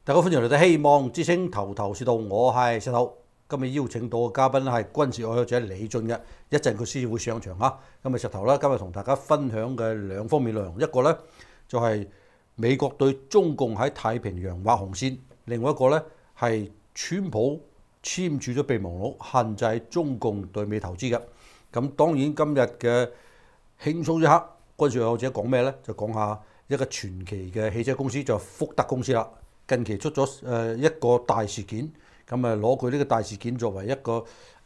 大家歡迎嚟到希望之聲頭頭是道，我係石頭。今日邀請到嘅嘉賓係軍事愛好者李俊嘅，一陣佢先會上場嚇。咁啊石頭啦，今日同大家分享嘅兩方面內容，一個呢就係美國對中共喺太平洋畫紅線，另外一個呢係川普簽署咗備忘錄，限制中共對美投資嘅。咁當然今日嘅輕鬆一刻，軍事愛好者講咩呢？就講下一個傳奇嘅汽車公司，就係福特公司啦。近期出咗一個大事件，咁啊攞佢呢個大事件作為一個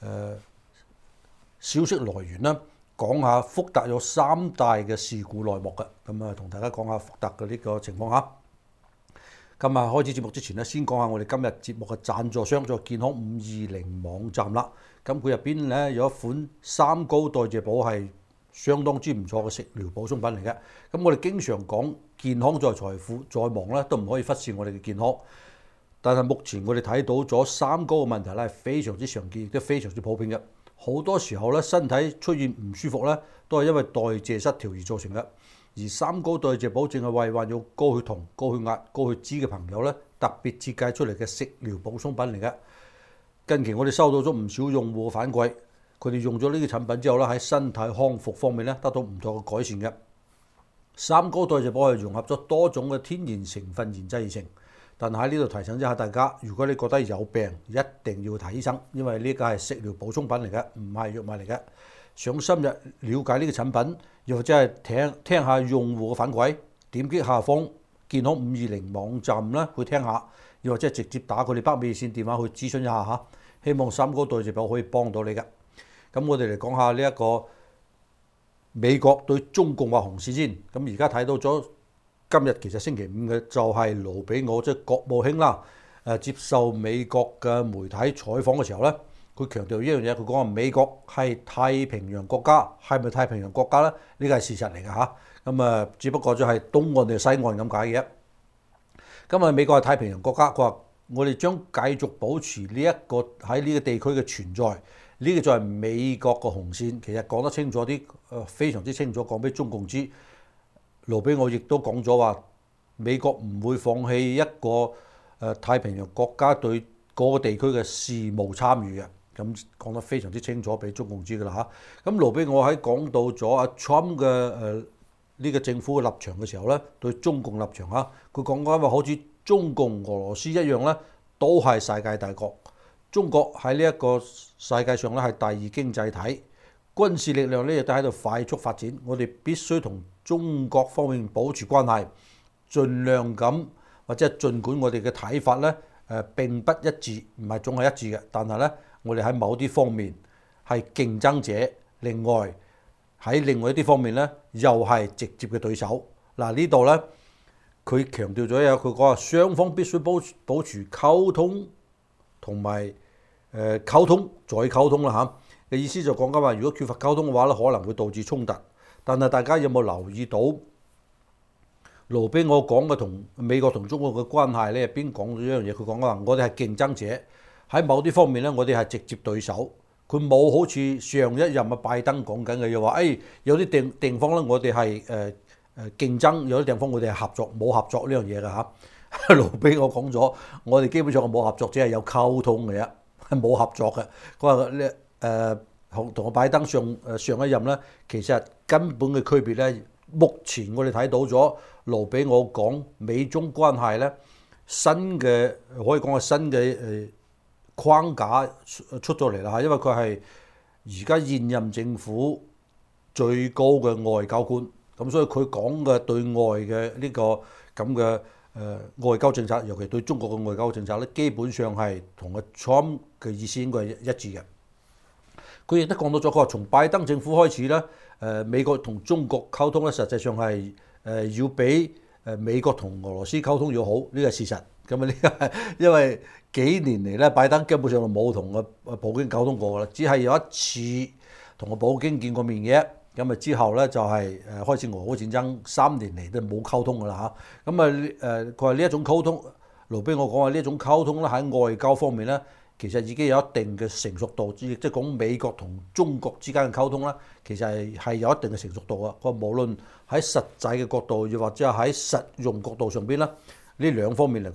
消息來源啦，講下福特有3大嘅事故內幕嘅，咁啊同大家講下福特嘅呢個情況嚇。咁啊開始節目之前咧，先講下我哋今日節目嘅贊助商，就係健康520網站啦。咁佢入邊咧有一款三高代謝寶係相當之唔錯嘅食療補充品嚟嘅。咁我哋經常講健康在財富，再忙咧都唔可以忽視我哋嘅健康。但係目前我哋睇到咗三高嘅問題咧係非常之常見，亦都非常之普遍嘅。好多時候咧身體出現唔舒服咧，都係因為代謝失調而造成嘅。而三高代謝寶正係為患有高血糖、高血壓、高血脂嘅朋友咧特別設計出嚟嘅食療補充品嚟嘅。近期我哋收到咗唔少用戶嘅反饋，佢哋用咗呢個產品之後咧，喺身體康復方面咧得到唔錯嘅改善嘅。三高代謝寶係融合咗多種嘅天然成分研製而成，但係喺呢度提醒一下大家，如果你覺得有病，一定要睇醫生，因為呢個係食療補充品嚟嘅，唔係藥物嚟嘅。想深入了解呢個產品，又或者係聽下用戶嘅反饋，點擊下方健康520網站咧去聽下，又或者係直接打佢哋北美熱線電話去諮詢一下嚇。希望三高代謝寶可以幫到你嘅。咁我哋嚟講下呢一個美國對中共畫紅線先。咁而家睇到咗今日其實星期五嘅就係盧比奧即係國務卿啦，接受美國嘅媒體採訪嘅時候咧，佢強調一樣嘢，佢講話美國係太平洋國家，係咪太平洋國家咧？呢個係事實嚟嘅嚇。咁啊，只不過就係東岸定西岸咁解嘅。咁啊，美國係太平洋國家，佢話我哋將繼續保持呢一個喺呢個地區嘅存在。呢個就係美國嘅紅線，其實講得清楚啲，非常之清楚講俾中共知。盧比奧亦都講咗話，美國唔會放棄一個太平洋國家對嗰個地區嘅事務參與嘅，咁講得非常之清楚俾中共知㗎啦嚇。咁盧比奧喺講到咗阿 Trump 嘅呢個政府嘅立場嘅時候咧，對中共立場嚇，佢講緊話好似中共、俄羅斯一樣咧，都係世界大國。中國喺呢一個世界上咧係第二經濟體，軍事力量咧亦都喺度快速發展。我哋必須同中國方面保持關係，盡量咁或者係儘管我哋嘅睇法咧並不一致，唔係總係一致嘅，但係咧我哋喺某啲方面係競爭者，另外喺另外一啲方面咧又係直接嘅對手。嗱呢度咧佢強調咗有佢講話雙方必須保持溝通同埋溝通再溝通啦嚇嘅意思就講緊話，如果缺乏溝通嘅話咧，可能會導致衝突。但係大家有冇留意到盧比奧講嘅同美國同中國嘅關係咧？入邊講咗一樣嘢，佢講話我哋係競爭者，喺某啲方面咧，我哋係直接對手。佢冇好似上一任嘅拜登講緊嘅，又話有啲地方咧，我哋係競爭，有啲地方我哋係合作，冇合作呢樣嘢㗎嚇。盧比奧講咗，我哋基本上冇合作，只係有溝通嘅啫，係冇合作嘅。佢話咧同我拜登上一任咧，其實根本嘅區別咧，目前我哋睇到咗盧比奧講美中關係咧新嘅可以講係新嘅框架出咗嚟啦嚇，因為佢係而家現任政府最高嘅外交官，咁所以佢講嘅對外嘅呢個咁嘅外交政策，尤其對中國嘅外交政策咧，基本上係同阿 Trump 嘅意思應該係一致嘅。佢亦都講到咗，佢話從拜登政府開始咧，美國同中國溝通咧，實際上係要比美國同俄羅斯溝通要好，呢個係事實。咁啊，呢個係因為幾年嚟咧，拜登基本上冇同阿普京溝通過啦，只係有一次同阿普京見過面嘅。咁啊之後咧就係開始俄烏戰爭3年嚟都冇溝通㗎啦嚇。咁啊佢話呢一種溝通，盧比奧講話呢一種溝通咧喺外交方面咧，其實已經有一定嘅成熟度，即係講美國同中國之間嘅溝通啦，其實係有一定嘅成熟度啊。佢話無論喺實際嘅角度，又或者係喺實用角度上邊咧，呢兩方面嚟講咧，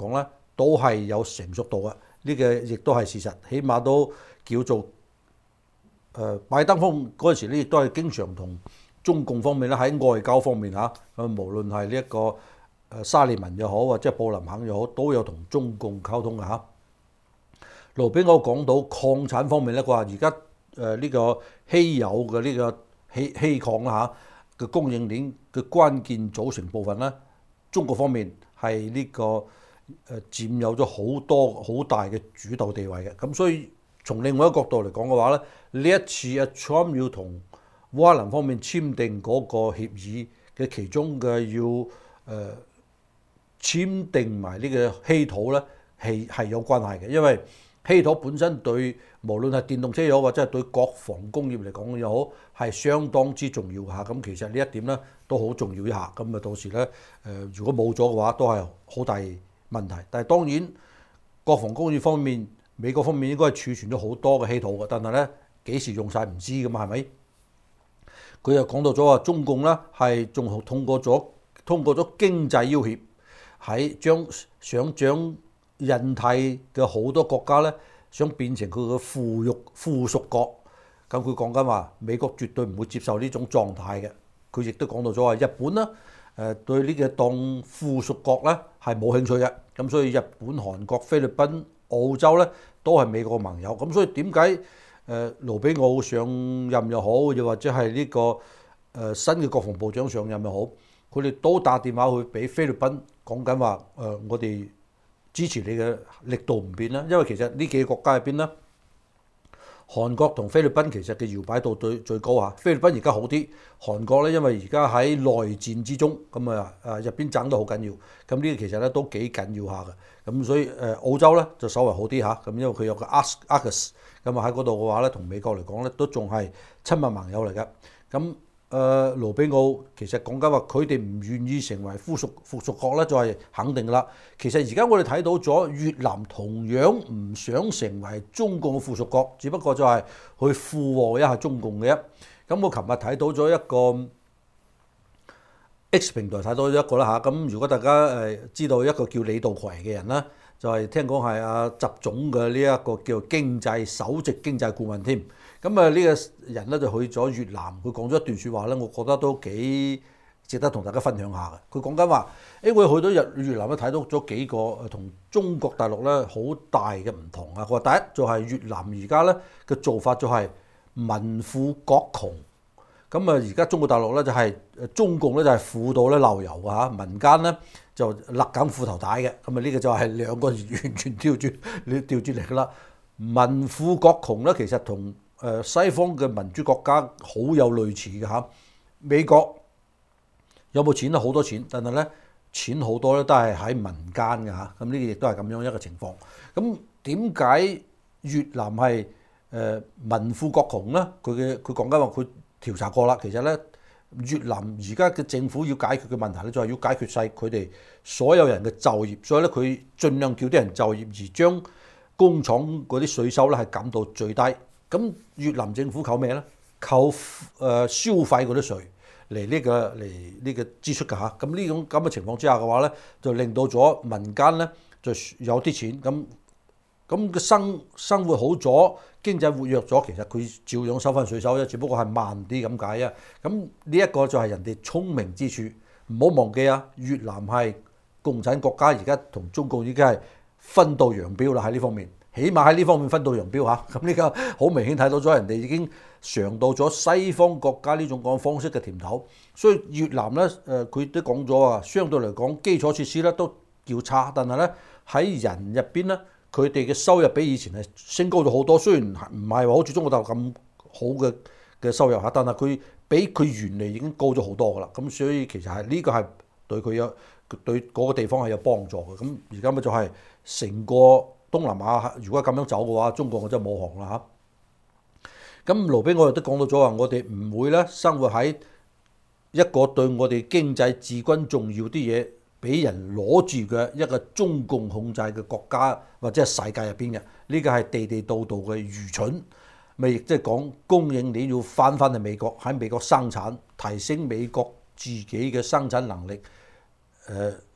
都係有成熟度嘅，呢個亦都係事實，起碼都叫做拜登方嗰陣時咧，亦都係經常同中共方面咧喺外交方面嚇，無論係呢一個沙利文又好，或者布林肯又好，都有同中共溝通嘅嚇。盧比奧講到礦產方面咧，佢話而家呢個稀有嘅呢個稀礦啦嚇嘅供應鏈嘅關鍵組成部分咧，中國方面係呢個佔有咗好多好大嘅主導地位嘅。咁所以從另外一個角度嚟講嘅話咧，呢一次阿 Trump 要同烏克蘭方面簽訂嗰個協議嘅其中嘅要簽訂埋呢個稀土咧，係有關係嘅，因為稀土本身對無論係電動車又好，或者係對國防工業嚟講又好，係相當之重要嚇。咁其實呢一點咧都好重要一下。咁啊到時咧如果冇咗嘅話，都係好大問題。但係當然國防工業方面，美國方面應該係儲存咗好多嘅稀土嘅，但係咧幾時用晒唔知㗎嘛，係咪？佢又講到咗話，中共咧係仲通過咗經濟要挾，想將印太嘅好多國家咧，想變成佢嘅附屬國。咁佢講緊話，美國絕對唔會接受呢種狀態嘅。佢亦都講到咗話，日本咧對呢個當附屬國咧係冇興趣嘅。咁所以日本、韓國、菲律賓、澳洲咧都係美國嘅盟友。咁所以點解盧比奧上任又好，又或者係呢個新嘅國防部長上任又好，佢哋都打電話去俾菲律賓講緊話我哋支持你嘅力度唔變啦。因為其實呢幾個國家入邊咧，韓國同菲律賓其實嘅搖擺度最高嚇。菲律賓而家好啲，韓國咧因為而家喺內戰之中，咁入邊爭得好緊要。咁呢個其實咧都幾緊要下嘅。咁所以澳洲咧就稍為好啲嚇。咁因為佢有個 AUKUS，咁喺嗰度嘅話咧，同美國嚟講咧都仲係親密盟友嚟嘅。咁盧比奧其實講緊話，佢哋唔願意成為附屬國咧，就係肯定㗎啦。其實而家我哋睇到咗越南同樣唔想成為中共嘅附屬國，只不過就係去附和一下中共嘅啫。咁我琴日睇到咗一個 X 平台睇到一個啦嚇。咁如果大家知道一個叫李道葵嘅人啦，就係聽講係阿習總嘅呢一個叫首席經濟顧問添。咁呢個人咧就去咗越南，佢講咗一段説話咧，我覺得都幾值得同大家分享下嘅。佢講緊話，我去到越南咧睇到咗幾個同中國大陸咧好大嘅唔同啊。佢話第一就係越南而家咧嘅做法就係民富國窮。咁而家中國大陸咧就係中共咧就係富到咧漏油嘅嚇，民間咧就勒緊褲頭帶嘅。咁呢個就係兩個完全調轉嚟㗎啦。民富國窮咧其實同西方嘅民主國家好有類似嘅嚇。美國有冇錢咧？好多錢，但係咧錢好多咧都係喺民間嘅嚇。咁呢個亦都係咁樣一個情況。咁點解越南係民富國窮咧？佢講緊話佢調查過啦，其實咧越南而家嘅政府要解決嘅問題咧，就係要解決晒佢哋所有人嘅就業，所以咧佢盡量叫啲人就業，而將工廠嗰啲稅收咧係減到最低。咁越南政府靠咩咧？靠消費嗰啲稅嚟呢個支出㗎嚇。咁呢種咁嘅情況之下嘅話咧，就令到咗民間咧就有啲錢，咁嘅生活好咗，經濟活躍咗，其實佢照樣收翻稅收啫，只不過係慢啲咁解啊。咁呢一個就係人哋聰明之處。唔好忘記啊，越南係共產國家，而家同中共已經係分道揚鑣啦喺呢方面。起碼喺呢方面分道揚鑣嚇，咁呢個好明顯睇到咗人哋已經嘗到咗西方國家呢種講方式嘅甜頭，所以越南咧佢都講咗啊，相對嚟講基礎設施咧都叫差，但係咧喺人入邊咧佢哋嘅收入比以前係升高咗好多，雖然唔係話好似中國大陸咁好嘅收入嚇，但係佢比佢原嚟已經高咗好多噶啦，咁所以其實係呢個係對嗰個地方係有幫助嘅。咁而家咪就係成個東南亞，如果咁樣走嘅話，中國我真係冇行啦嚇。咁盧比我亦都講到咗話，我哋唔會咧生活喺一個對我哋經濟至關重要啲嘢俾人攞住嘅一個中共控制嘅國家或者係世界入邊嘅，呢個係地道道嘅愚蠢。咪亦即係講供應鏈要翻去美國，喺美國生產，提升美國自己嘅生產能力。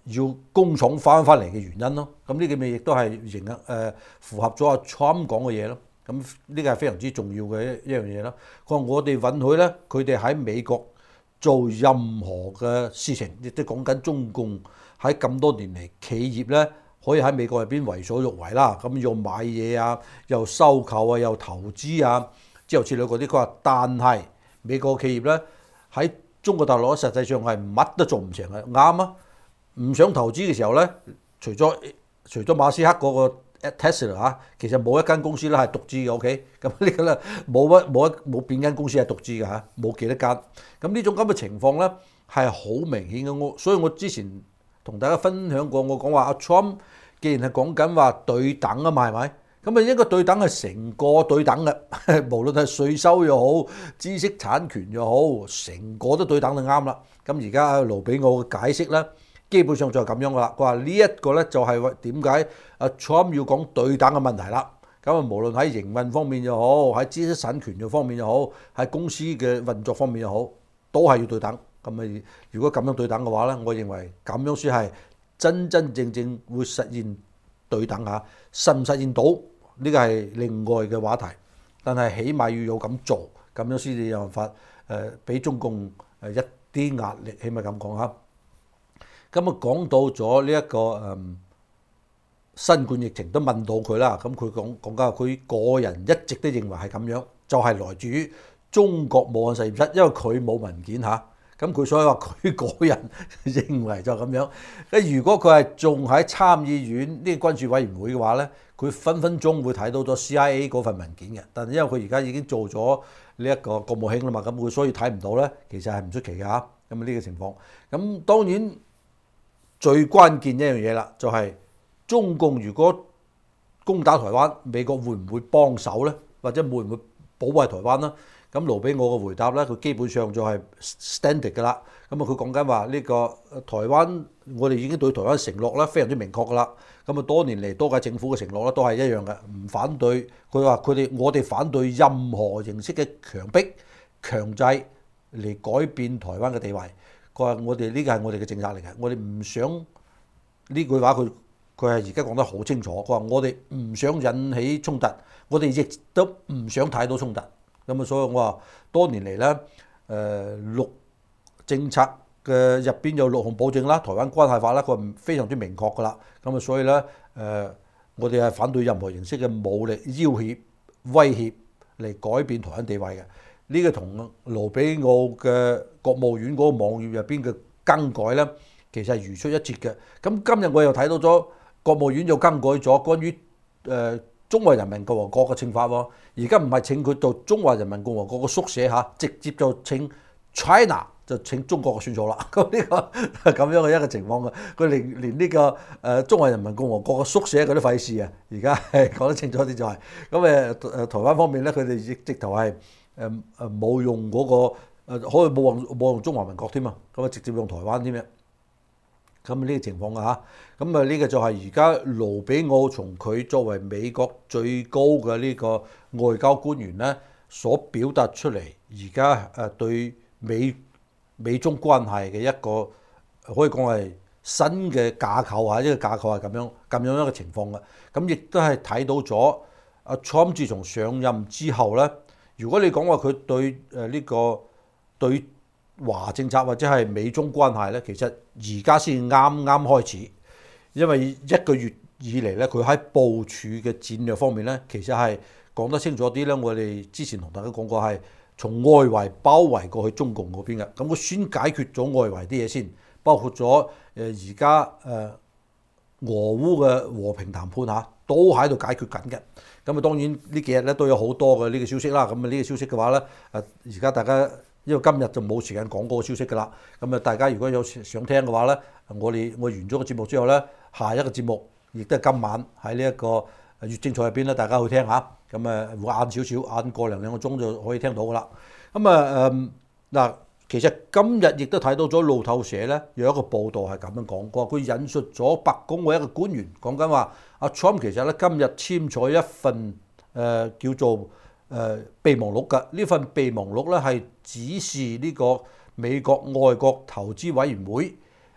要工廠翻嚟嘅原因咯。咁呢個咪亦都係符合咗阿 Trump 講嘅嘢咯。咁呢個係非常之重要嘅一樣嘢啦。佢話我哋允許咧，佢哋喺美國做任何嘅事情，亦都講緊中共喺咁多年嚟企業咧，可以喺美國入邊為所欲為啦。咁又買嘢啊，又收購啊，又投資啊，之後之類嗰啲。佢話，但係美國企業咧喺中國大陸實際上係乜都做唔成嘅，啱啊！唔想投資嘅時候咧，除咗馬斯克嗰個 Tesla 嚇，其實冇一間公司咧係獨資嘅 ，OK？ 咁呢個咧冇邊間公司係獨資嘅嚇，冇幾多間。咁呢種咁嘅情況咧係好明顯嘅。所以我之前同大家分享過，我講話阿 Trump 既然係講緊話對等啊嘛，係咪？咁啊應該對等係成個對等嘅，無論係稅收又好，知識產權又好，成個都對等就啱啦。咁而家盧比奧嘅解釋咧，基本上就係咁樣噶啦。佢話呢一個咧就係點解阿 Trump 要講對等嘅問題啦。咁啊無論喺營運方面又好，喺知識產權嘅方面又好，喺公司嘅運作方面又好，都係要對等。咁啊如果咁樣對等嘅話咧，我認為咁樣先係真真正正會實現對等嚇。實唔實現到？呢個係另外嘅話題，但係起碼要有咁做，咁樣先至有辦法俾中共一啲壓力，起碼咁講嚇。咁啊講到咗呢一個新冠疫情都問到佢啦，咁佢講緊佢個人一直都認為係咁樣，就係來自於中國武漢實驗室，因為佢冇文件嚇。咁佢所以話佢個人認為就咁樣。如果佢係仲喺參議院呢個軍事委員會嘅話咧，佢分分鐘會睇到咗 CIA 嗰份文件嘅。但係因為佢而家已經做咗呢一個國務卿啦嘛，咁佢所以睇唔到咧，其實係唔出奇嘅嚇。咁呢個情況，咁當然最關鍵一樣嘢啦，就係中共如果攻打台灣，美國會唔會幫手咧？或者會唔會保衞台灣咧？咁盧比奧嘅回答咧，佢基本上就係 standard 㗎啦。咁啊，佢講緊話呢個台灣，我哋已經對台灣承諾咧，非常之明確㗎啦。咁啊，多年嚟多屆政府嘅承諾咧，都係一樣嘅，唔反對。佢話我哋反對任何形式嘅強迫、強制嚟改變台灣嘅地位。佢話我哋呢個係我哋嘅政策嚟嘅，我哋唔想呢句話佢係而家講得好清楚。佢話我哋唔想引起衝突，我哋亦都唔想睇到衝突。咁啊，所以我話多年嚟咧，六政策嘅入邊有6項保證啦，台灣關係法啦，佢係非常之明確噶啦。咁啊，所以咧，我哋係反對任何形式嘅武力要挾、威脅嚟改變台灣地位嘅。呢個同盧比奧嘅國務院嗰個網頁入邊嘅更改咧，其實係如出一轍嘅。咁今日我又睇到咗國務院又更改咗關於中華人民共和國嘅稱法喎，而家唔係稱佢做中華人民共和國嘅縮寫嚇，直接就稱 China 就稱中國嘅算數啦。咁呢個係咁樣嘅一個情況嘅，佢連呢個中華人民共和國嘅縮寫佢都費事啊！而家係講得清楚啲就係咁台灣方面咧，佢哋亦直頭係冇用嗰個可以冇用中華民國添啊，咁啊直接用台灣添嘅。咁呢個情況啊，咁啊呢個就係而家盧比奧從佢作為美國最高嘅呢個外交官員咧，所表達出嚟而家對美中關係嘅一個可以講係新嘅架構啊，呢個架構係咁樣一個情況嘅。咁亦都係睇到咗阿 Trump 自從上任之後咧，如果你講話佢對呢個對華政策或者係美中關係咧，其實而家先啱開始，因為一個月以嚟咧，佢喺部署嘅戰略方面咧，其實係講得清楚啲咧。我哋之前同大家講過係從外圍包圍過去中共嗰邊嘅，咁佢先解決咗外圍啲嘢先，包括咗而家俄烏嘅和平談判嚇，都喺度解決緊嘅。咁啊當然呢幾日咧都有好多嘅呢個消息啦。咁啊呢個消息嘅話咧，而家大家因為今日就冇時間講嗰個消息㗎啦。咁啊大家如果有想聽嘅話咧，我完咗個節目之後咧，下一個節目亦都係今晚喺呢一個粵精彩入邊咧，大家去聽下。咁會晏少少，晏過兩個鐘就可以聽到㗎啦。咁嗱，其實今日亦都睇到咗路透社咧有一個報導係咁樣講過，佢引述咗白宮嘅一個官員講緊話，阿 Trump 其實咧今日簽咗一份叫做備忘錄㗎。呢份備忘錄咧係指示呢個美國外國投資委員會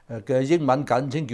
嘅英文簡稱叫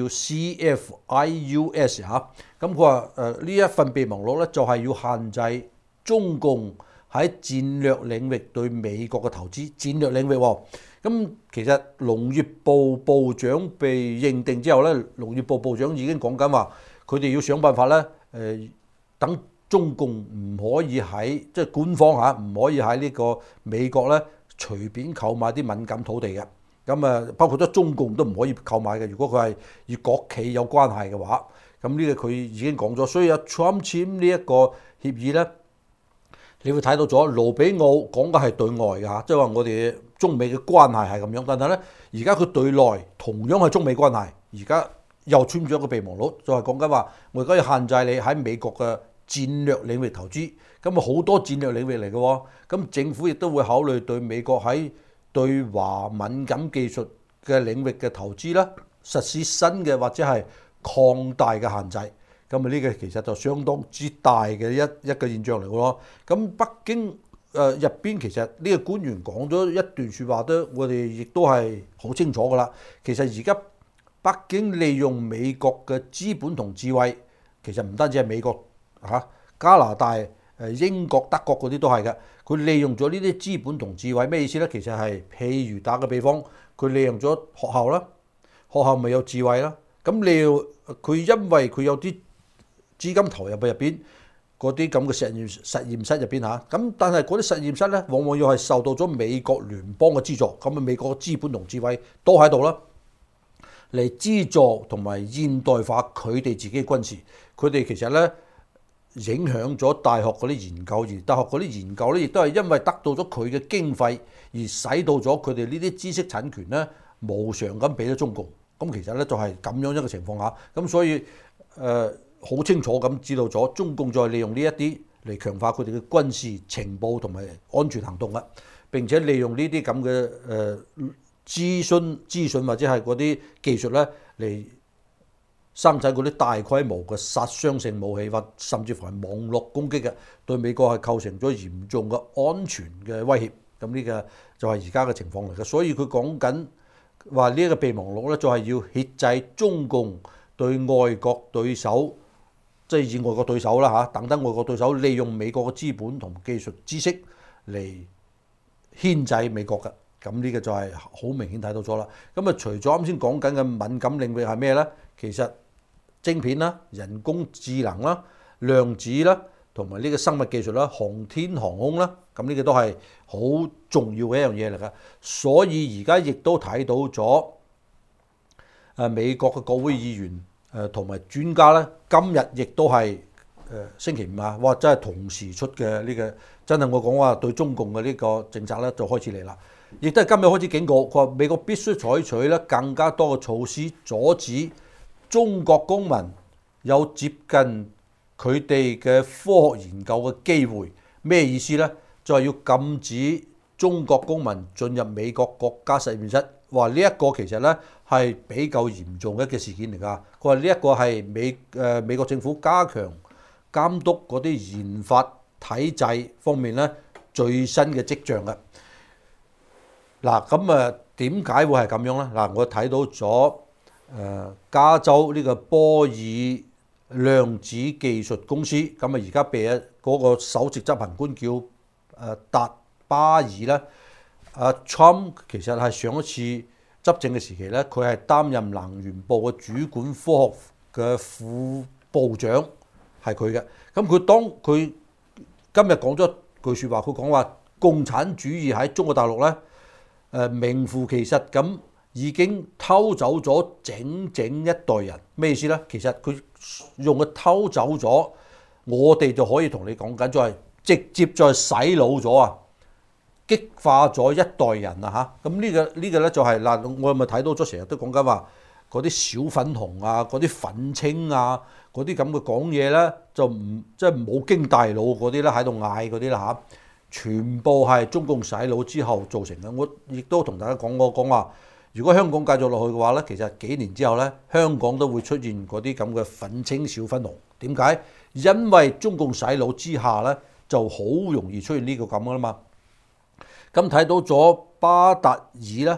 CFIUS 嚇。咁佢話呢一份備忘錄咧就係要限制中共喺戰略領域對美國嘅投資。戰略領域喎，咁其實農業部部長被認定之後咧，農業部部長已經講緊話，佢哋要想辦法咧，等中共唔可以喺即係官方嚇，唔可以喺呢個美國咧隨便購買啲敏感土地嘅。咁包括咗中共都唔可以購買嘅。如果佢係與國企有關係嘅話，咁呢個佢已經講咗。所以Trump簽呢一個協議咧，你會睇到咗盧比奧講嘅係對外嘅嚇，即係話我哋中美嘅關係係咁樣。但係咧，而家佢對內同樣係中美關係，而家又簽咗一個備忘錄，就係講緊話我而家要限制你喺美國嘅戰略領域投資。咁好多戰略領域嚟嘅喎，咁政府亦都會考慮對美國喺對華敏感技術嘅領域嘅投資啦，實施新嘅或者係擴大嘅限制。咁呢個其實就相當之大嘅一個現象嚟嘅咯。咁北京入邊其實呢個官員講咗一段説話都，我哋亦都係好清楚㗎啦。其實而家北京利用美國嘅資本同智慧，其實唔單止係美國嚇，加拿大、英國、德國嗰啲都係嘅。佢利用咗呢啲資本同智慧，咩意思呢？其實係譬如打個比方，佢利用咗學校啦，學校咪有智慧啦。咁佢因為佢有啲資金投入去入邊嗰啲咁嘅實驗室入邊嚇，咁但係嗰啲實驗室咧，往往要係受到咗美國聯邦嘅資助，咁美國嘅資本同智慧都喺度啦，嚟資助同埋現代化佢哋自己嘅軍事。佢哋其實咧影響咗大學嗰啲研究，而大學嗰啲研究咧亦都係因為得到咗佢嘅經費，而使到咗佢哋呢啲知識產權咧無償咁俾咗中共。咁其實咧就係咁樣一個情況下，咁所以好清楚咁知道咗中共再利用呢一啲嚟強化佢哋嘅軍事情報同埋安全行動啦，並且利用呢啲咁嘅資訊或者係嗰啲技術咧嚟生產嗰啲大規模嘅殺傷性武器，或甚至乎係網絡攻擊嘅，對美國係構成咗嚴重嘅安全嘅威脅。咁呢個就係而家嘅情況嚟嘅。所以佢講緊話呢一個備忘錄咧，就係要遏制中共對外國對手，即係以外國對手啦嚇，等等外國對手利用美國嘅資本同技術知識嚟牽制美國嘅。咁呢個就係好明顯睇到咗啦。咁啊，除咗啱先講緊嘅敏感領域係咩呢？其實晶片啦、人工智能啦、量子啦，同埋呢個生物技術啦、航天航空啦，咁呢個都係好重要嘅一樣嘢嚟㗎。所以而家亦都睇到咗美國嘅國會議員同埋專家咧，今日亦都係星期五啊，哇！真係同時出嘅呢個，真係我講話對中共嘅呢個政策咧就開始嚟啦。亦都係今日開始警告，佢話美國必須採取咧更加多嘅措施，阻止中國公民有接近佢哋嘅科學研究嘅機會。咩意思呢？就係要禁止中國公民進入美國國家實驗室。話呢一個其實咧係比較嚴重嘅一個事件嚟㗎。佢話呢一個係美國政府加強監督嗰啲研發體制方面咧最新嘅跡象嘅。嗱，咁點解會係咁樣咧？嗱，我睇到咗加州呢個波爾量子技術公司，咁而家被嗰個首席執行官叫達巴爾咧。Trump 其實係上一次執政嘅時期咧，佢係擔任能源部嘅主管科學嘅副部長，係佢嘅。咁佢今日講咗句説話，佢講話共產主義喺中國大陸咧，名副其實咁已經偷走咗整一代人。咩意思咧？其實佢用嘅偷走咗，我哋就可以同你講緊，就係直接再洗腦咗啊！激化咗一代人啊嚇，咁呢個咧就係嗱，我咪睇到咗成日都講緊話嗰啲小粉紅啊、嗰啲粉青啊、嗰啲咁嘅講嘢咧，就唔即係冇經大腦嗰啲咧喺度嗌嗰啲啦嚇，全部係中共洗腦之後造成嘅。我亦都同大家講話，如果香港繼續落去嘅話咧，其實幾年之後咧，香港都會出現嗰啲咁嘅粉青小粉紅。點解？因為中共洗腦之下咧，就好容易出現呢個咁噶啦嘛。咁睇到咗巴達爾咧，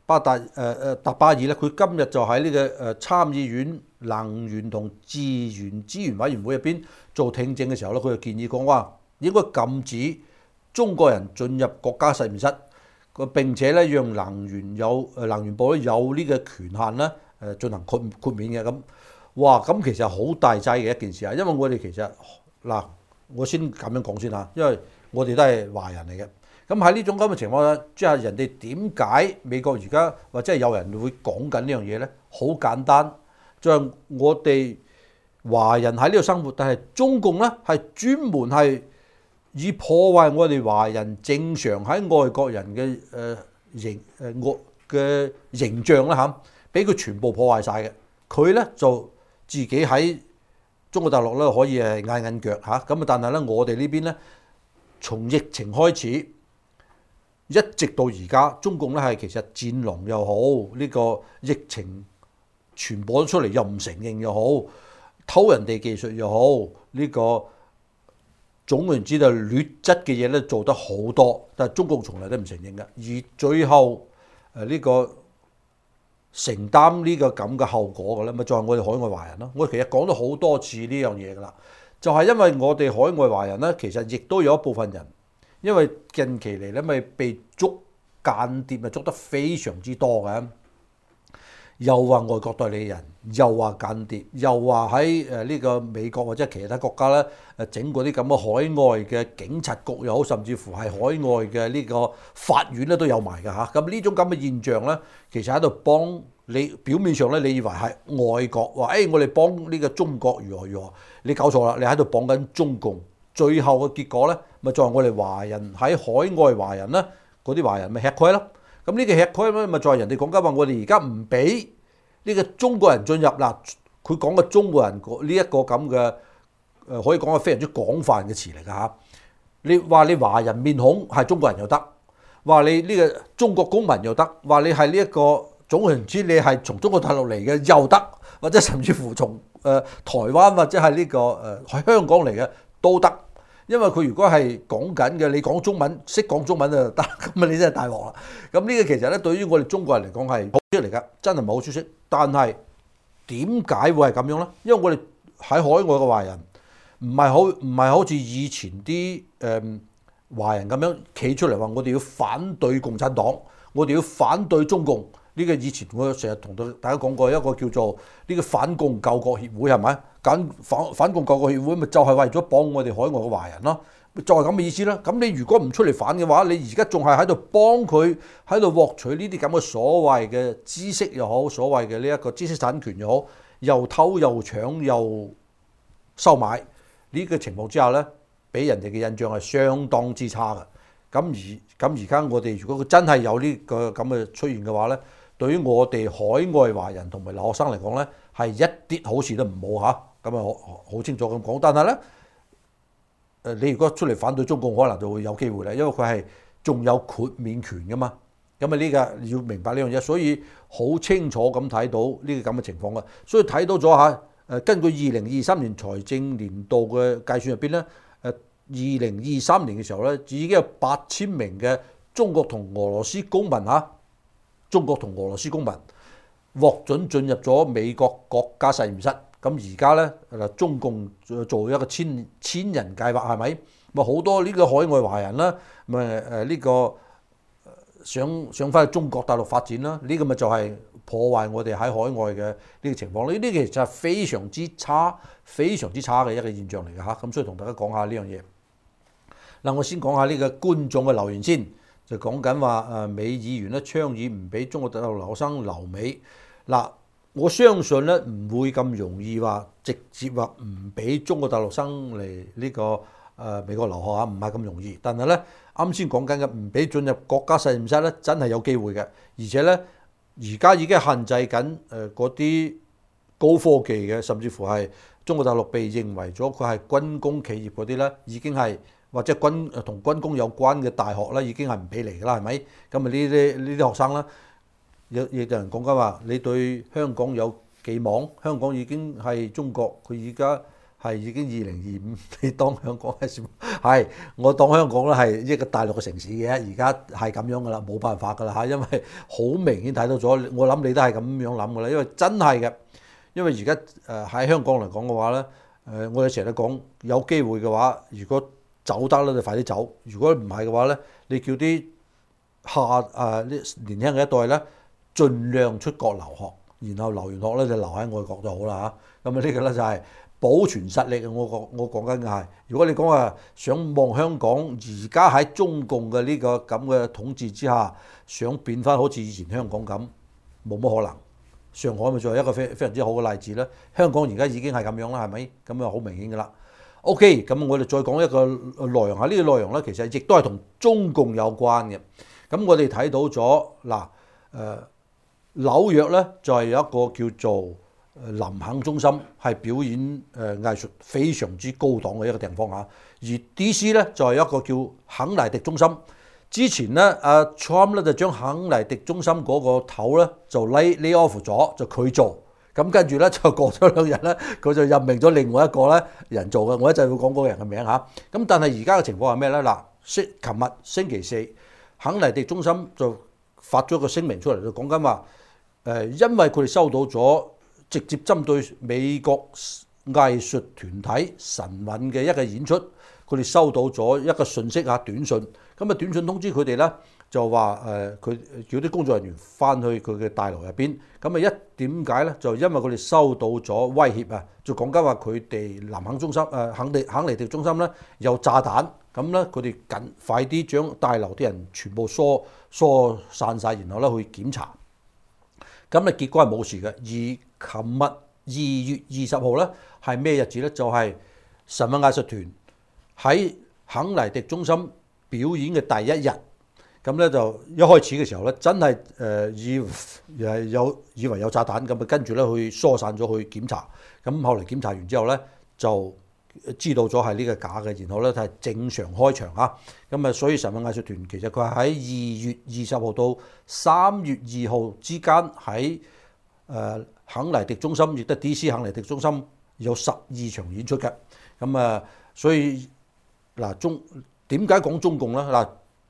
達巴爾咧，佢今日就喺呢個參議院能源同自然資源委員會入邊做聽證嘅時候咧，佢就建議講話應該禁止中國人進入國家實驗室，並且咧讓能源部咧有呢個權限咧進行豁免嘅咁。哇！咁其實好大劑嘅一件事啊，因為我哋其實嗱，我先咁樣講先嚇，因為我哋都係華人嚟嘅。咁喺呢種咁嘅情況下，即係人哋點解美國而家或者係有人會講緊呢樣嘢咧？好簡單，就係我哋華人喺呢度生活，但係中共咧係專門係以破壞我哋華人正常喺外國人嘅形象啦嚇，俾佢全部破壞晒嘅。佢咧就自己喺中國大陸咧可以嗌硬腳嚇，咁但係咧我哋呢邊咧從疫情開始一直到而家，中共咧係其實戰狼又好，呢個疫情傳播咗出嚟又唔承認又好，偷人哋技術又好，呢個總言之就劣質嘅嘢咧做得好多，但係中共從來都唔承認嘅，而最後呢個承擔呢個咁嘅後果嘅咧，咪就係我哋海外華人咯。我其實講咗好多次呢樣嘢㗎啦，就係因為我哋海外華人咧，其實亦都有一部分人，因為近期嚟咧咪被捉間諜咪捉得非常之多嘅，又話外國代理人，又話間諜，又話喺呢個美國或者其他國家咧整過啲咁嘅海外嘅警察局又好，甚至乎係海外嘅呢個法院咧都有埋㗎嚇。咁呢種咁嘅現象咧，其實喺度幫你表面上咧，你以為係外國話誒，我哋幫呢個中國如何如何，你搞錯啦，你喺度幫緊中共。最後嘅結果咧，咪就係我哋華人喺海外華人咧，嗰啲華人咪吃虧咯。咁呢個吃虧咧，咪就係人哋講緊話，我哋而家唔俾呢個中國人進入啦。佢講嘅中國人呢一個咁嘅可以講係非常之廣泛嘅詞嚟㗎嚇。你話你華人面孔係中國人又得，話你呢個中國公民又得，話你係呢一個總言之你係從中國大陸嚟嘅又得，或者甚至乎從台灣或者係呢個喺香港嚟嘅都得。因為佢如果係講緊嘅，你講中文識講中文就得，咁啊你真係大鑊啦。咁呢個其實咧對於我哋中國人嚟講係好消息嚟㗎，真係唔係好消息。但係點解會係咁樣咧？因為我哋喺海外嘅華人唔係好似以前啲華人咁樣企出嚟話我哋要反對共產黨，我哋要反對中共。呢個以前我成日同大家講過一個叫做呢個反共救國協會係咪？反共救國協會咪就係為咗幫我哋海外嘅華人咯，就係咁嘅意思啦。咁你如果唔出嚟反嘅話，你而家仲係喺度幫佢喺度獲取呢啲咁嘅所謂嘅知識又好，所謂嘅呢一個知識產權又好，又偷又搶又收買呢個情況之下咧，俾人哋嘅印象係相當之差嘅。咁而家我哋如果佢真係有呢個咁嘅出現嘅話咧，對於我哋海外華人同埋留學生嚟講咧，係一啲好事都唔好嚇。咁啊好清楚咁講，但係咧你如果出嚟反對中共，可能就會有機會咧，因為佢係仲有豁免權噶嘛。咁啊呢個要明白呢樣嘢，所以好清楚咁睇到呢個咁嘅情況嘅。所以睇到咗嚇根據2023年財政年度嘅計算入邊咧，2023年嘅時候咧，已經有8000名嘅中國同俄羅斯公民中國同俄羅斯公民獲准進入咗美國國家實驗室。咁而家咧中共做一個千人計劃係咪？咪好多呢個海外華人啦，咪呢個想翻去中國大陸發展啦。呢個咪就係破壞我哋喺海外嘅呢個情況。呢啲其實係非常之差嘅一個現象嚟嘅嚇。咁所以同大家講下呢樣嘢。嗱，我先講下呢個觀眾嘅留言先，就講緊話美議員咧倡議唔俾中國大陸留學生留美。嗱，我相信咧唔會咁容易話直接話唔俾中國大陸生嚟呢個美國留學啊，唔係咁容易。但係咧啱先講緊嘅唔俾進入國家實驗室咧，真係有機會嘅。而且咧而家已經限制緊嗰啲高科技嘅，甚至乎係中國大陸被認為咗佢係軍工企業嗰啲咧，已經係或者同軍工有關嘅大學咧，已經係唔俾嚟㗎啦，係咪？咁啊呢啲學生啦。亦有人講緊話，你對香港有寄望？香港已經係中國，佢而家係已經2025，你當香港係我當香港咧係一個大陸嘅城市嘅，而家係咁樣噶啦，冇辦法噶啦嚇，因為好明顯睇到咗，我諗你都係咁樣諗噶啦，因為真係嘅，因為而家喺香港嚟講嘅話咧，我哋成日都講有機會嘅話，如果走得咧就快啲走，如果唔係嘅話咧，你叫啲年輕嘅一代咧，盡量出國留學，然後留完學咧就留喺外國就好啦嚇。咁啊呢個咧就係保存實力，我講緊嘅係，如果你講話想望香港而家喺中共嘅呢個咁嘅統治之下，想變翻好似以前香港咁，冇乜可能。上海咪就係一個非常之好嘅例子啦。香港而家已經係咁樣啦，係咪？咁啊好明顯㗎啦。OK，咁我哋再講一個內容嚇，呢個內容咧其實亦都係同中共有關嘅。咁我哋睇到咗嗱，紐約咧就係有一個叫做林肯中心，係表演藝術非常之高檔嘅一個地方嚇。而 DC 咧就係一個叫肯尼迪中心。之前咧阿 Trump 咧就將肯尼迪中心嗰個頭咧就 lay off 咗，就佢做。咁跟住咧就過咗2日咧，佢就任命咗另外一個咧人做嘅。我一陣會講嗰個人嘅名嚇。咁但係而家嘅情況係咩咧？嗱，琴日星期4，肯尼迪中心就發咗個聲明出嚟，就講緊話因為佢哋收到咗直接針對美國藝術團體神韻嘅一個演出，佢哋收到咗一個訊息嚇，短信。咁啊短信通知佢哋咧，就話佢叫啲工作人員翻去佢嘅大樓入邊。咁啊點解咧？就因為佢哋收到咗威脅啊，就講緊話佢哋林肯中心肯尼迪中心咧有炸彈，咁咧佢哋快啲將大樓啲人全部疏散晒，然後咧去檢查。咁咧結果係冇事嘅。而琴日2月20號咧係咩日子咧？就係神韻藝術團喺肯尼迪中心表演嘅第一日。咁咧就一開始嘅時候咧，真係以為有炸彈，咁啊跟住咧去疏散咗去檢查。咁後嚟檢查完之後咧，就知道咗係呢個假嘅，然後咧係正常開場嚇。咁啊，所以神韻藝術團其實佢係喺2月20號到3月2號之間喺肯尼迪中心，亦都 DC 肯尼迪中心有12場演出嘅。咁啊，所以嗱點解講中共咧？嗱，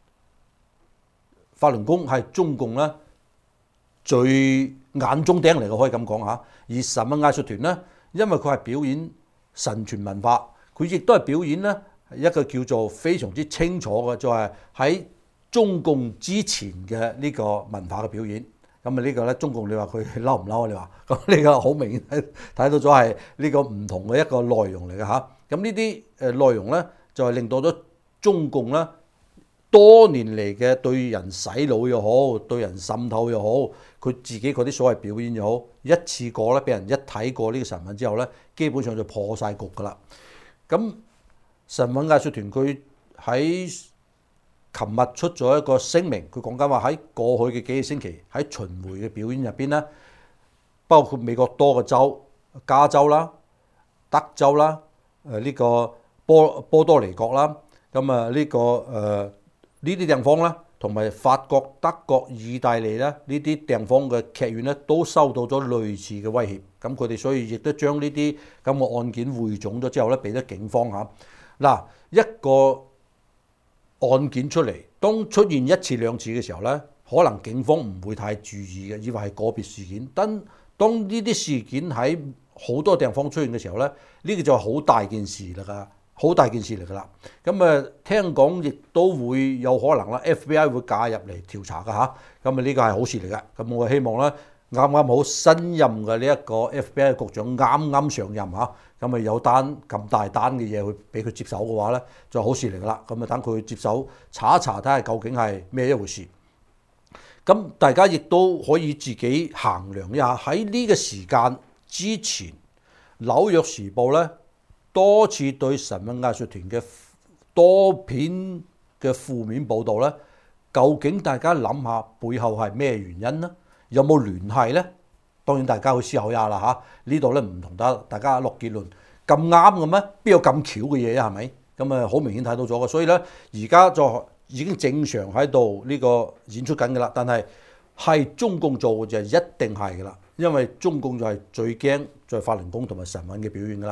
法輪功係中共咧最眼中釘嚟嘅，可以咁講嚇。而神韻藝術團咧，因為佢係表演神傳文化，佢亦都係表演咧一個叫做非常之清楚嘅，就係喺中共之前嘅呢個文化嘅表演。咁啊呢個咧，中共你話佢嬲唔嬲啊？你話咁呢個好明顯睇到咗係呢個唔同嘅一個內容嚟嘅嚇。咁呢啲內容咧就係令到咗中共咧多年嚟嘅對人洗腦又好，對人滲透又好，佢自己嗰啲所謂表演又好，一次過咧俾人一睇過呢個神韻之後咧，基本上就破晒局㗎啦。咁神韻藝術團佢喺琴日出咗一個聲明，佢講緊話喺過去嘅幾個星期喺巡迴嘅表演入邊咧，包括美國多個州，加州啦、德州啦、呢個波多黎各啦，咁啊呢啲地方咧，同埋法國、德國、意大利咧，呢啲地方嘅劇院咧，都收到咗類似嘅威脅。咁佢哋所以亦都將呢啲咁嘅案件匯總咗之後咧，俾咗警方嚇。嗱，一個案件出嚟，當出現1次2次嘅時候咧，可能警方唔會太注意嘅，以為係個別事件。當呢啲事件喺好多地方出現嘅時候咧，呢個就係好大件事嚟㗎。好大件事嚟㗎啦，咁啊聽講亦都會有可能啦 ，FBI 會介入嚟調查㗎嚇，咁啊呢個係好事嚟㗎，咁我希望咧啱啱好新任嘅呢一個 FBI 局長啱上任嚇，咁啊有單咁大單嘅嘢去俾佢接手嘅話咧，就好事嚟㗎啦，咁啊等佢接手查一查睇下究竟係咩一回事，咁大家亦都可以自己衡量一下喺呢個時間之前，紐約時報咧多次對神韻藝術團嘅多篇嘅負面報導咧，究竟大家諗下背後係咩原因呢？有冇聯繫呢？當然大家去思考一下啦嚇。呢度咧唔同大家落結論咁啱嘅咩？邊有咁巧嘅嘢啊？係咪？咁啊好明顯睇到咗嘅，所以咧而家就已經正常喺度呢個演出緊嘅啦。但係中共做嘅就一定係嘅啦，因為中共就係最驚在法輪功同埋神韻嘅表演嘅啦。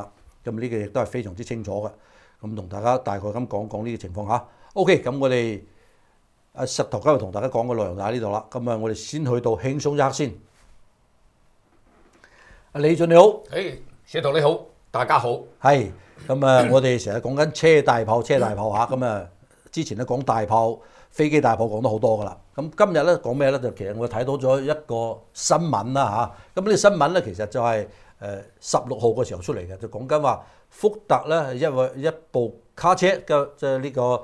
咁呢個亦都係非常之清楚嘅。咁同大家大概咁講講呢個情況嚇。OK，咁我哋石頭今日同大家講嘅內容就喺呢度啦。咁啊，我哋先去到輕鬆一刻先。阿李俊你好， 誒，石頭你好，大家好。 係咁啊，我哋成日講緊車大炮嚇。咁啊，之前咧講大炮、飛機大炮講得好多噶啦。咁今日咧講咩咧？就其實我睇到咗一個新聞啦嚇。咁呢個新聞咧其實就係16號嘅時候出嚟嘅，就講緊話福特咧因為一部卡車嘅即係呢個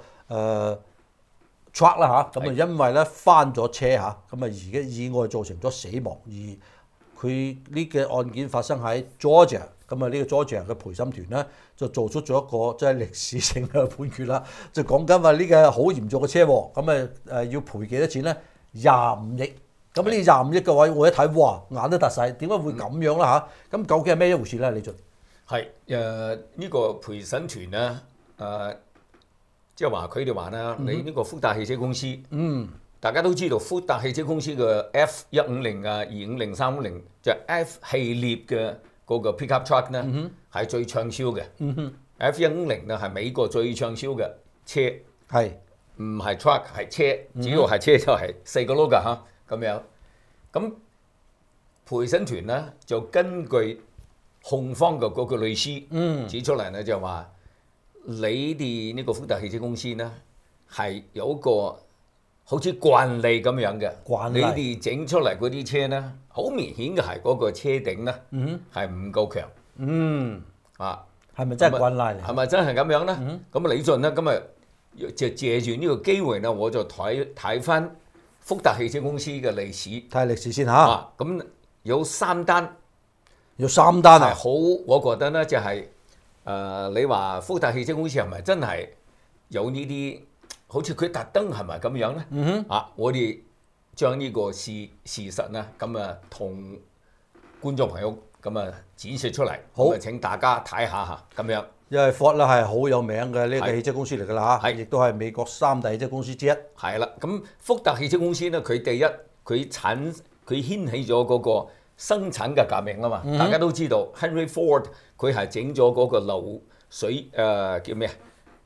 truck 啦嚇，咁啊因為咧翻咗車嚇，咁啊而家意外造成咗死亡，而佢呢個案件發生喺 Georgia， 咁啊呢個 Georgia 嘅陪審團咧就做出咗一個即係歷史性嘅判決啦，就講緊話呢個好嚴重嘅車禍，咁啊要賠幾多錢咧？25億。咁呢25億嘅話，我一睇哇眼都突晒，點解會咁樣啦嚇？咁究竟係咩一回事咧？李俊係呢個陪審團咧即係話佢哋話啦，你呢個福特汽車公司，大家都知道福特汽車公司嘅 F150啊、250、350就係 F 系列嘅嗰個 pickup truck 咧係最暢銷嘅。F150咧係美國最暢銷嘅車， 係唔係 truck 係車，只要係車就係4個轆㗎嚇咁樣。咁陪審團咧就根據控方嘅嗰個律師指出嚟咧，就話你哋呢個福特汽車公司咧係有一個好似慣例咁樣嘅，你哋整出嚟嗰啲車咧，好明顯嘅係嗰個車頂咧係唔夠強。 係咪真係慣例嚟？ 係咪真係咁樣咧？咁李俊咧今日就借住呢個機會咧，我就睇翻福特汽車公司嘅歷史， 睇下歷史先嚇。 咁有3單， 係好，我覺得咧就係你話福特汽車公司係咪真係有呢啲？好似佢特登係咪咁樣咧？我哋將呢個事實咧，咁啊同觀眾朋友咁啊展示出嚟，好，請大家睇下嚇咁樣。 因為 Ford 咧係好有名嘅呢個汽車公司嚟㗎啦嚇，亦都係美國3大汽車公司之一。 係啦，咁福特汽車公司咧，佢第一佢掀起咗嗰個生產嘅革命啦嘛。大家都知道 Henry Ford 佢係整咗嗰個流水叫咩啊？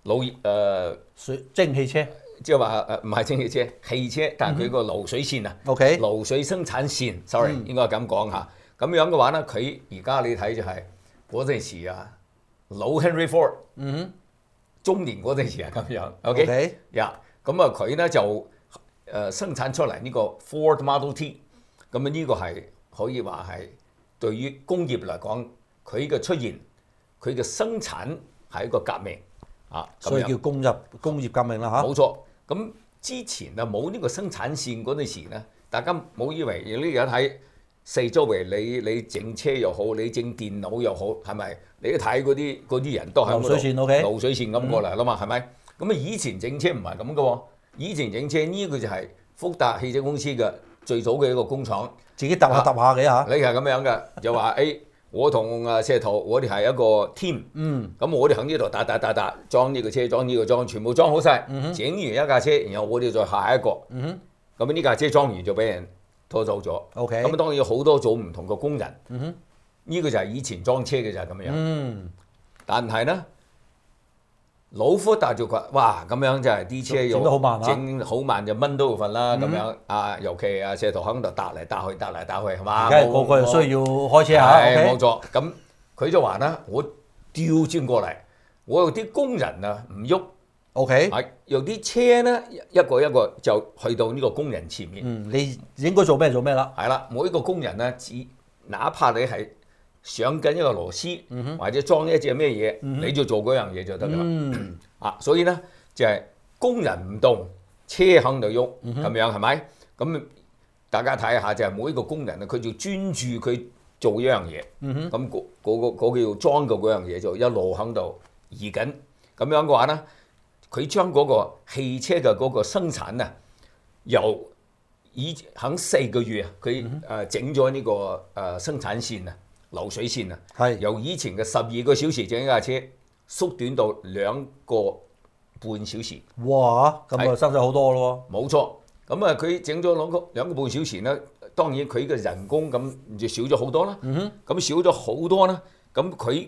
蒸汽車， 即係話唔係蒸汽車，汽車，但係佢個流水線啊，流水生產線，sorry，應該係咁講嚇。咁樣嘅話咧，佢而家你睇就係嗰陣時啊，老 Henry Ford，中年嗰陣時係咁樣，OK，呀，咁啊佢咧就生產出嚟呢個 Ford Model T，咁啊呢個係可以話係對於工業嚟講，佢嘅出現，佢嘅生產係一個革命。 所以叫工業革命啦嚇。 冇錯，咁之前啊冇呢個生產線嗰陣時咧，大家冇以為呢個睇四周圍你整車又好，你整電腦又好，係咪？你睇嗰啲人都係流水線 OK， 流水線咁過嚟啦嘛，係咪？咁啊以前整車唔係咁嘅喎，以前整車呢個就係福特汽車公司嘅最早嘅一個工廠， 自己揼下嘅嚇。 你係咁樣嘅，就話我同石頭，我哋係一個 team，咁我哋喺呢度打裝呢個車，裝呢個裝，全部裝好晒，整完一架車，然後我哋再下一個，咁呢架車裝完就俾人拖走咗。 OK， 咁當然有好多組唔同嘅工人，呢個就係以前裝車嘅就係咁樣。但係咧，老福特就話：哇，咁樣就係啲車要整好慢就掹到份啦，咁樣尤其石頭喺度搭嚟搭去，係嘛？ 而家個個又需要開車嚇， 冇錯。咁佢就話啦：我調轉過嚟，我有啲工人啊唔喐 ，OK， 有啲車咧一個一個就去到呢個工人前面。 你應該做咩啦？ 係啦，每一個工人咧，哪怕你係上緊一個螺絲，或者裝一隻咩嘢，你就做嗰樣嘢就得㗎啦。所以咧就係工人唔動，車喺度喐，咁樣係咪？咁大家睇下就係每一個工人啊，佢就專注佢做一樣嘢。咁嗰叫裝嘅嗰樣嘢就一路喺度移緊。咁樣嘅話咧，佢將嗰個汽車嘅嗰個生產啊，由喺4個月啊，佢整咗呢個生產線啊。流水線啊，由以前嘅12個小時整一架車，縮短到2個半小時。 哇！咁啊，生咗好多咯喎。冇錯，咁啊，佢整咗2個半小時咧，當然佢嘅人工咁就少咗好多啦。咁少咗好多啦，咁佢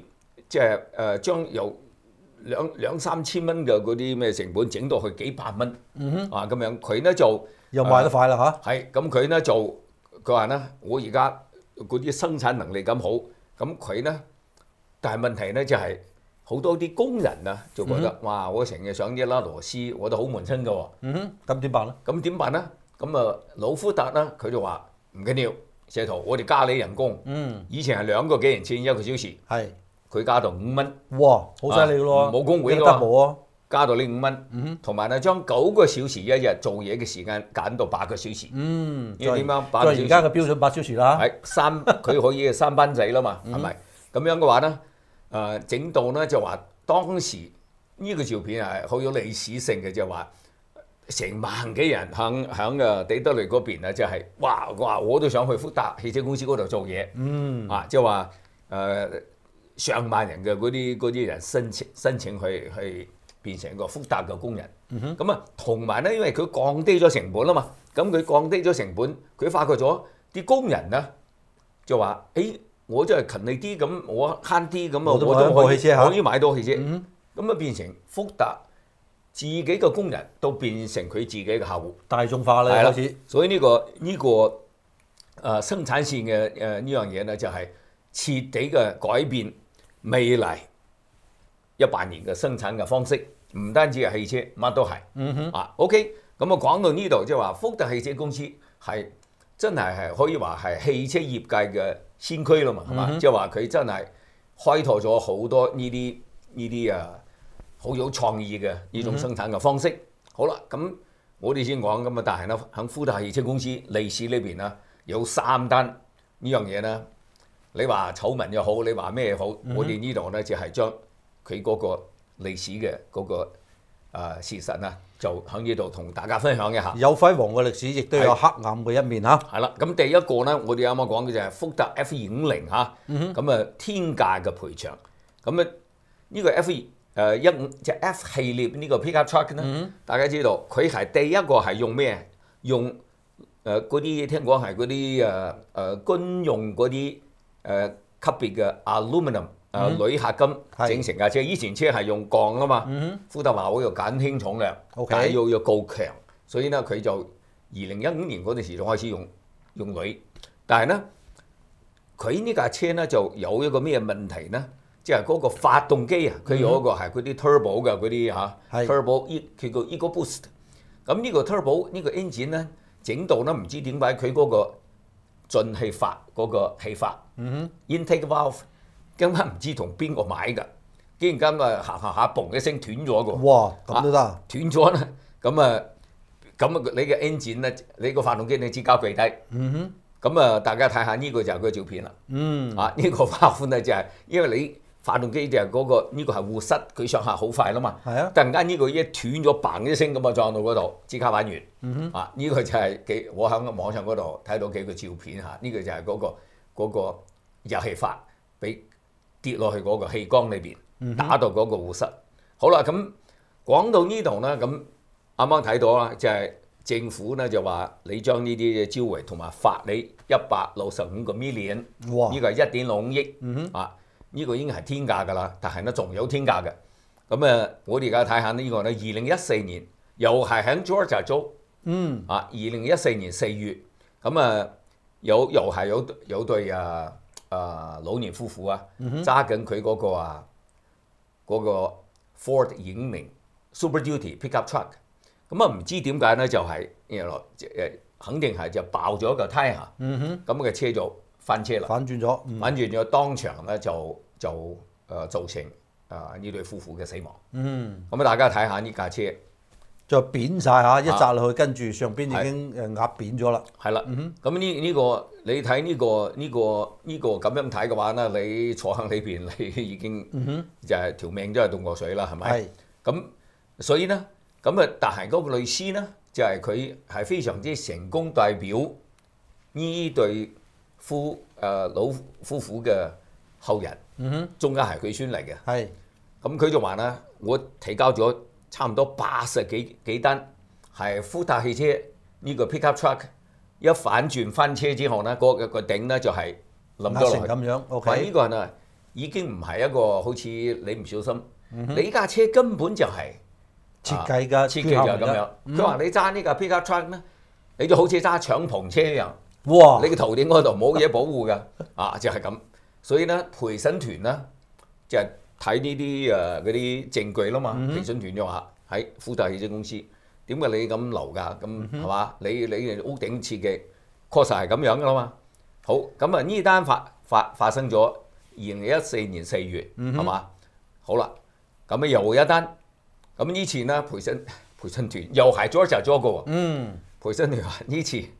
即係將由兩三千蚊嘅嗰啲咩成本整到去幾百蚊，啊咁樣佢呢就又賣得快啦嚇。 係咁佢呢就佢話呢，我而家嗰啲生產能力咁好，咁佢呢，但係問題呢就係、好多啲工人啊就覺得、哇！我成日上一拉螺絲，我都好悶親㗎喎。 咁點辦咧？ 咁點辦呢？咁啊，老夫達呢，佢就話唔緊要，社圖我哋加你人工。以前係2個幾銀錢1個小時， 係佢加到5蚊。 哇，好犀利咯！ 冇工會㗎得冇啊？ 加到你5蚊。同埋呢，將9個小時一日做嘢嘅時間減到8個小時。要點樣8個小時？ 而家嘅標準8小時啦。 係佢可以3班仔啦嘛，係咪？咁樣嘅話呢，整到呢就話當時呢個照片係好有歷史性嘅，就話成萬幾人響地德利嗰邊啊，即係哇我都想去福特汽車公司嗰度做嘢，即係話上萬人嘅嗰啲人申請去變成個福特嘅工人，咁啊同埋呢，因為佢降低咗成本啊嘛，咁佢降低咗成本，佢發覺咗啲工人呢就話我真係勤力啲，咁我慳啲，咁啊我都可以買到汽車，咁啊變成福特自己嘅工人都變成佢自己嘅客戶， 大眾化啦開始。 所以呢個生產線嘅呢樣嘢呢，就係徹底嘅改變未來100年嘅生產嘅方式，唔單止係汽車，乜都係。OK， 咁啊講到呢度，即係話福特汽車公司係真係可以話係汽車業界嘅先驅啦嘛，係嘛？即係話佢真係開拓咗好多呢啲好有創意嘅呢種生產嘅方式。好啦，咁我哋先講咁啊，但係呢，喺福特汽車公司歷史裏邊呢，有3單呢樣嘢呢，你話醜聞又好，你話咩又好，我哋呢度呢，就係將佢嗰個歷史嘅嗰個事實啊，就喺呢度同大家分享一下。 有輝煌嘅歷史，亦都有黑暗嘅一面嚇。 係啦，咁第一個呢，我哋啱啱講嘅就係福特 F250嚇，咁啊天價嘅賠償。咁啊呢個 F15即係 F 系列呢個 pickup truck 呢，大家知道佢係第一個係用咩？用嗰啲聽講係嗰啲軍用嗰啲級別嘅 aluminum 鋁合金整成架車。以前車係用鋼啊嘛，福特話我要減輕重量，但係要夠強，所以呢佢就2015年嗰陣時就開始用鋁。但係呢，佢呢架車呢就有一個咩問題呢？即係嗰個發動機啊，佢有一個係嗰啲 turbo 嘅嗰啲turbo 佢個 EcoBoost。咁呢個 turbo 呢個 engine 呢，整到呢唔知點解佢嗰個進氣閥嗰個氣閥intake valve 根本唔知同邊個買㗎，竟然間啊行下嘣一聲斷咗㗎。 哇！咁都得？ 斷咗呢，咁你嘅 engine 呢，你個發動機你知交幾低？咁啊，大家睇下呢個就係個照片啦。呢個 valve 呢就係因為你發動機就係嗰個呢個係護膝，佢上下好快啦嘛。突然間呢個一斷咗，砰一聲咁啊撞到嗰度，即刻玩完。呢個就係我喺網上嗰度睇到幾個照片嚇，呢個就係嗰個入氣閥俾跌落去嗰個氣缸裏邊，打到嗰個護膝。好啦，咁講到呢度呢，咁啱啱睇到啦，就係政府呢就話你將呢啲召回同埋罰你165個 million，呢個係1.6億。呢個已經係天價㗎啦，但係呢仲有天價嘅。咁我哋而家睇下呢個呢，2014年又係喺 Georgia 州，2014年4月，咁又係有對老年夫婦啊，揸緊佢嗰個 Ford 50 Super Duty pickup truck，咁唔知點解呢就係肯定係就爆咗個胎下，咁嘅車就翻車啦， 反轉咗， 當場咧就造成呢對夫婦嘅死亡。咁大家睇下呢架車， 就扁晒嚇，一砸落去，跟住上邊已經壓扁咗啦。 係啦，咁呢個你睇呢個咁樣睇嘅話呢，你坐喺裏邊，你已經就係條命都係凍過水啦，係咪？咁所以呢，但係嗰個律師呢，就係佢係非常之成功代表呢對老夫婦嘅後人，中間係佢孫嚟嘅。咁佢就話呢，我提交咗差唔多80幾單，係福特汽車呢個 pickup truck 一反轉翻車之後呢，個頂呢就係冧咗落去。 咁樣，OK。 呢個呢已經唔係一個好似你唔小心，你架車根本就係設計嘅設計就係咁樣。佢話你揸呢架 pickup truck 咧，你就好似揸敞篷車一樣。 哇！ 你個頭頂嗰度冇嘢保護㗎，就係咁。所以咧，陪審團咧就係睇呢啲嗰啲證據啦嘛。陪審團就話喺福特汽車公司，點解你咁流㗎？咁係嘛？你屋頂設計確實係咁樣㗎啦嘛。好，咁啊呢單發生咗2014年4月，係嘛？好啦，咁啊又一單，咁呢次咧陪審團又係 Georgia 咗個喎。陪審團話呢次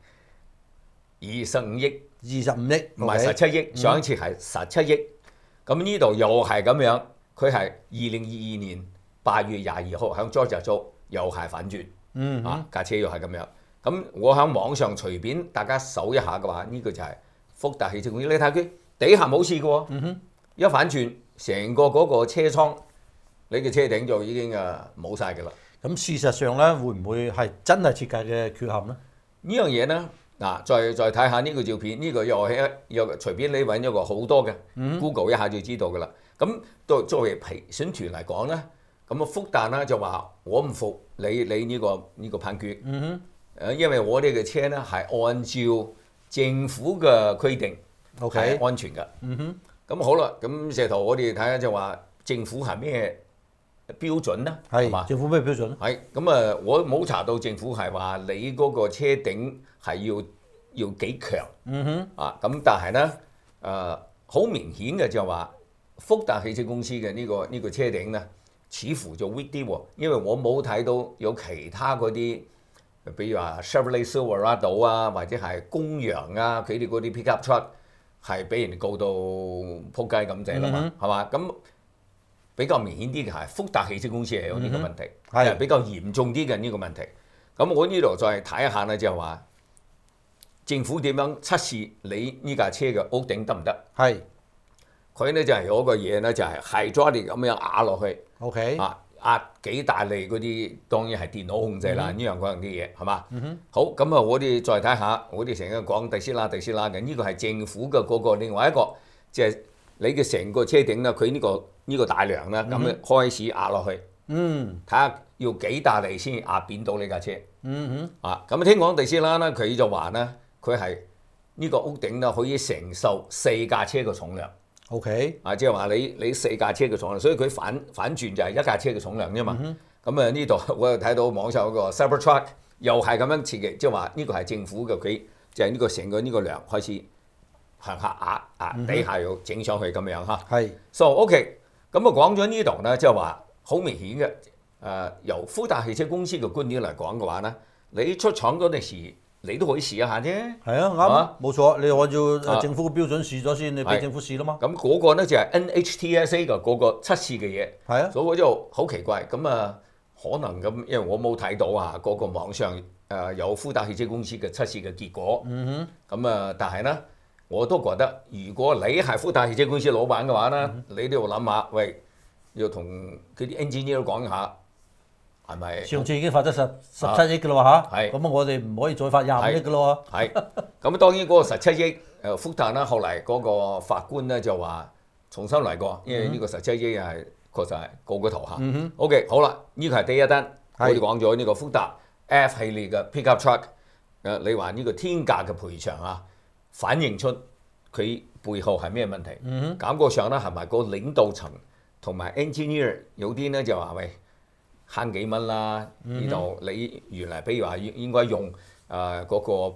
25億，唔係17億，上一次係17億。咁呢度又係咁樣，佢係2022年8月22號喺 Georgia 州又係反轉，架車又係咁樣。咁我喺網上隨便大家搜一下嘅話，呢個就係福特汽車公司。你睇佢底下冇事嘅喎，一反轉成個嗰個車艙，你嘅車頂就已經冇晒㗎啦。 咁事實上咧，會唔會係真係設計嘅缺陷咧？ 呢樣嘢咧，再睇下呢個照片，呢個又係隨便你揾一個好多嘅，Google 一下就知道㗎啦。咁作為陪審團嚟講咧，咁啊福特咧就話我唔服你呢個判決，因為我哋嘅車咧係按照政府嘅規定係安全㗎。咁好啦，咁石頭我哋睇下就話政府係咩標準咧？係嘛？ 政府咩標準咧？ 係咁啊！我冇查到政府係話你嗰個車頂係要幾強。咁但係咧好明顯嘅就話福特汽車公司嘅呢個車頂咧，似乎就 weak 啲喎，因為我冇睇到有其他嗰啲，比如話 Chevrolet Silverado 啊，或者係公羊啊，佢哋嗰啲 pickup truck 係俾人告到撲街咁滯啦嘛，係嘛？咁比較明顯啲嘅係福特汽車公司係有呢個問題，係比較嚴重啲嘅呢個問題。咁我呢度再睇一下咧，就係話政府點樣測試你呢架車嘅屋頂得唔得？ 係佢咧就係有個嘢咧，就係 hydraulic 咁樣壓落去。 OK 壓幾大力嗰啲，當然係電腦控制啦。呢樣嗰樣啲嘢係嘛？好，咁啊，我哋再睇下，我哋成日講特斯拉嘅，呢個係政府嘅嗰個另外一個，即係你嘅成個車頂啦，佢呢個大梁啦，咁樣開始壓落去，睇下要幾大力先壓扁到你架車。咁聽講特斯拉咧，佢就話咧，佢係呢個屋頂咧可以承受4架車嘅重量。 OK， 即係話你4架車嘅重量，所以佢反轉就係1架車嘅重量啫嘛。咁呢度我又睇到網上嗰個 Cybertruck 又係咁樣設計，即係話呢個係政府嘅，佢就係呢個成個呢個梁開始向下壓，底下又整上去咁樣嚇。 係。 So OK，咁啊講咗呢度咧，即係話好明顯嘅。由福特汽車公司嘅觀點嚟講嘅話咧，你出廠嗰陣時，你都可以試一下啫。係啱，冇錯。你按照政府嘅標準試咗先，你俾政府試啦嘛。 咁嗰個咧就係 NHTSA 嘅嗰個測試嘅嘢。 係啊。 所以我就好奇怪，咁可能咁，因為我冇睇到嗰個網上有福特汽車公司嘅測試嘅結果。咁但係咧，我都覺得如果你係福特汽車公司老闆嘅話咧，你都要諗下，喂，要同佢啲 engineer 講下。係咪？ 上次已經發咗17億嘅啦嚇，咁我哋唔可以再發25億嘅咯喎。 係，咁當然嗰個17億福特啦，後嚟嗰個法官咧就話重新嚟過，因為呢個17億係確實係告個頭嚇。OK， 好啦，呢個係第一單，我哋講咗呢個福特 F 系列嘅 pickup truck，你話呢個天價嘅賠償反映出佢背後係咩問題？感覺上咧係咪個領導層同埋 engineer 有啲咧就話喂，慳幾蚊啦！呢度你原來比如話應該用嗰個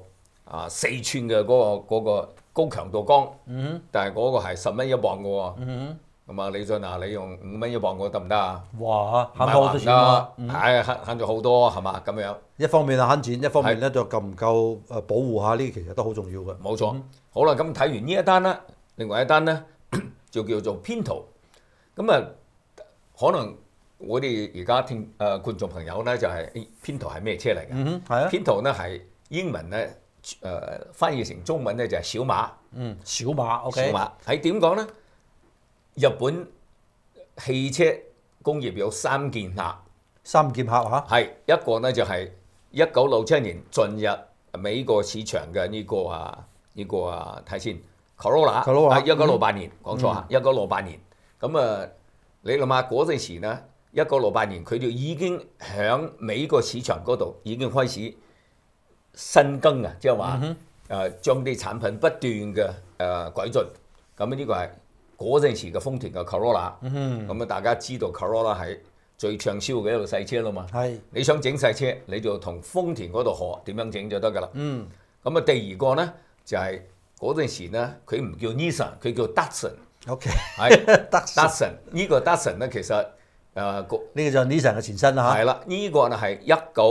4寸嘅嗰個高強度鋼，但係嗰個係10蚊一磅嘅喎。咁李俊你用5蚊一磅嘅得唔得啊？ 哇！慳咗好多錢喎！ 係慳咗好多係嘛？咁樣一方面慳錢，一方面咧就夠唔夠保護下呢？其實都好重要嘅。 冇錯。好啦，咁睇完呢一單啦，另外一單咧就叫做 Pinto。咁可能。我哋而家聽觀眾朋友咧就係Pinto係咩車嚟嘅？ 係啊 ，Pinto咧係英文咧翻譯成中文咧就係小馬。 小馬 OK。 小馬係點講咧？日本汽車工業有3劍客。 3劍客嚇？ 係一個咧就係1967年進入美國市場嘅呢個睇先 Corolla 1968年講錯嚇，1968年。咁啊，你諗下嗰陣時呢，1968年佢就已經喺美國市場嗰度已經開始新更啊，即係話將啲產品不斷嘅改進。咁呢個係嗰陣時嘅豐田嘅 Corolla。咁啊，大家知道 Corolla 係最暢銷嘅一個細車啦嘛。你想整細車，你就同豐田嗰度學點樣整就得㗎啦。咁啊，第二個呢，就係嗰陣時呢，佢唔叫 Nissan， 佢叫 Datsun。OK， 係 Datsun。呢個 Datsun 呢，其實呢個就係 Nissan 嘅前身啦。 係啦，呢個呢係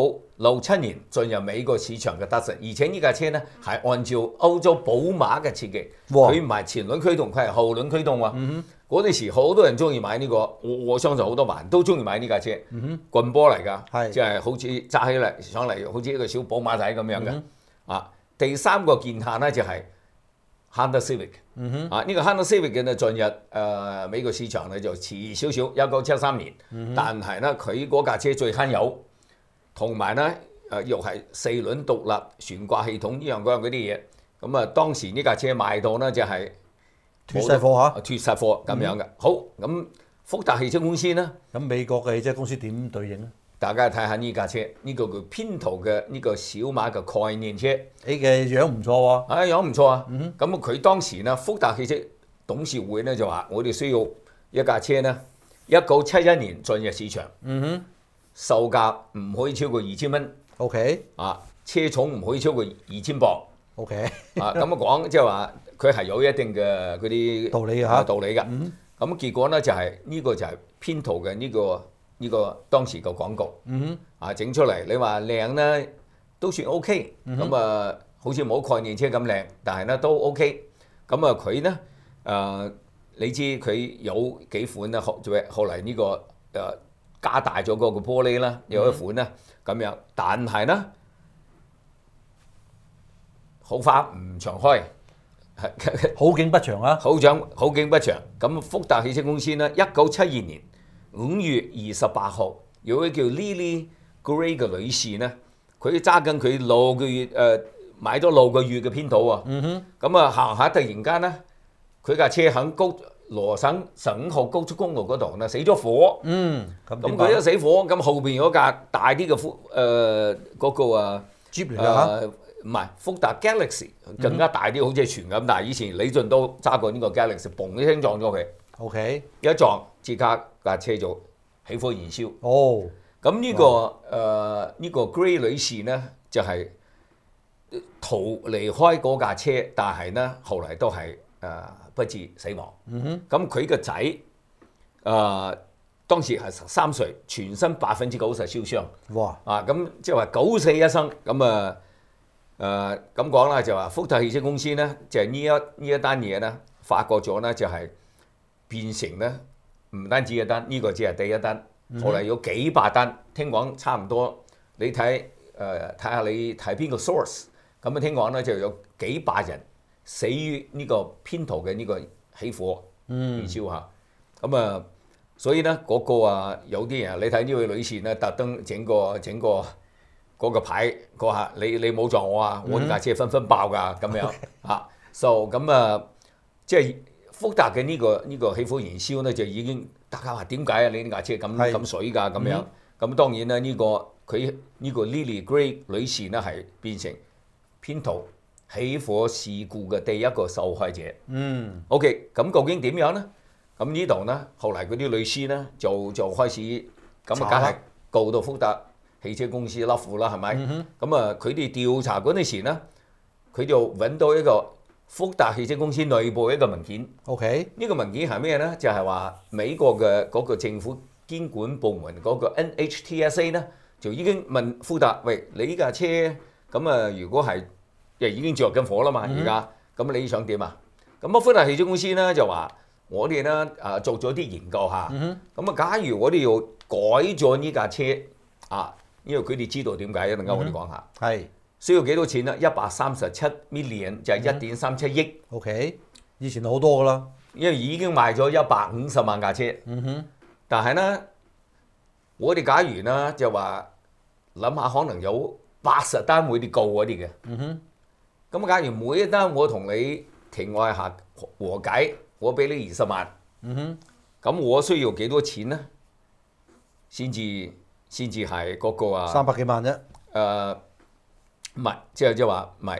1967年進入美國市場嘅 Datsun， 而且呢架車呢係按照歐洲寶馬嘅設計，佢唔係前輪驅動，佢係後輪驅動喎。嗰陣時好多人中意買呢個，我相信好多萬都中意買呢架車，棍波嚟㗎，即係好似揸起嚟上嚟好似一個小寶馬仔咁樣嘅。第三個健下呢就係 Honda Civic。呢個 Honda Civic 嘅呢進入美國市場呢就遲少少，1973年，但係呢佢嗰架車最慳油，同埋呢又係4輪獨立懸掛系統呢樣嗰啲嘢。咁啊當時呢架車賣到呢就係脫晒貨嚇， 脫晒貨咁樣嘅。好，咁福特汽車公司呢， 咁美國嘅汽車公司點對應呢？ 大家睇下呢架車，呢個叫編圖嘅呢個小馬嘅概念車， 你嘅樣唔錯喎。 樣唔錯啊。咁佢當時呢，福特汽車董事會呢就話：我哋需要一架車呢，1971年進入市場，售價唔可以超過2000蚊。 OK。 車重唔可以超過2000磅。 OK。 咁講即係話佢係有一定嘅嗰啲道理嚇， 道理㗎。咁結果呢就係呢個就係編圖嘅呢個當時嘅廣告，整出嚟你話靚呢都算 OK，咁啊好似冇概念車咁靚，但係呢都 OK。咁啊佢呢你知佢有幾款呢？後嚟呢個加大咗嗰個玻璃啦，有一款呢咁樣，但係呢好花唔長開， 好景不長啊！ 好景不長。咁福特汽車公司呢，1972年5月28號，有位叫 Lily Gray 嘅女士呢，佢揸緊佢6個月買咗6個月嘅編圖啊。咁啊行下突然間呢，佢架車喺羅省省5號高速公路嗰度呢死咗火。咁佢一死火，咁後邊有架大啲嘅嗰個 Jeep 嚟㗎唔係福特 Galaxy 更加大啲，好似船咁。但係以前李俊都揸過呢個 Galaxy， 嘣一聲撞咗佢。 OK， 一撞即刻架車就起火燃燒。咁呢個 Gray 女士呢，就係逃離開嗰架車，但係呢後嚟都係不治死亡。咁佢個仔當時係13歲，全身90%燒傷。咁即係話九死一生。咁咁講啦，就話福特汽車公司呢，就係呢一單嘢呢，發覺咗呢，就係變成呢，唔單止一單，呢個只係第一單，後嚟有幾百單，聽講差唔多。你睇下你睇邊個 source， 咁聽講呢就有幾百人死於呢個編圖嘅呢個起火燃燒嚇。咁所以呢嗰個有啲人，你睇呢位女士呢，特登整個嗰個牌，佢話你冇撞我啊！我呢架車分爆㗎咁樣嚇。咁即係福特嘅呢個起火燃燒呢，就已經大家話點解啊？你呢架車咁水㗎咁樣。咁當然啦，佢呢個 Lily Gray 女士呢，係變成編圖起火事故嘅第一個受害者。OK， 咁究竟點樣呢？咁呢度呢，後嚟嗰啲律師呢，就開始咁梗係告到福特汽車公司甩褲啦，係咪？咁佢哋調查嗰陣時呢，佢就揾到一個福特汽車公司內部一個文件。呢個文件係咩呢？就係話美國嘅嗰個政府監管部門嗰個 NHTSA 呢，就已經問福特：喂，你呢架車咁如果係已經着緊火啦嘛，而家咁你想點啊？咁福特汽車公司呢，就話：我哋呢做咗啲研究下，咁假如我哋要改咗呢架車因為佢哋知道點解，一陣間我哋講下。需要幾多錢呢？137 million 就係1.37億。 OK， 以前好多㗎啦， 因為已經賣咗150萬架車。但係呢，我哋假如呢就話諗下，可能有80單會哋告我哋嘅。咁假如每一單我同你庭外和解，我俾你20萬。咁我需要幾多錢呢？先至係嗰個啊 300幾萬啫。 唔係，即係話唔係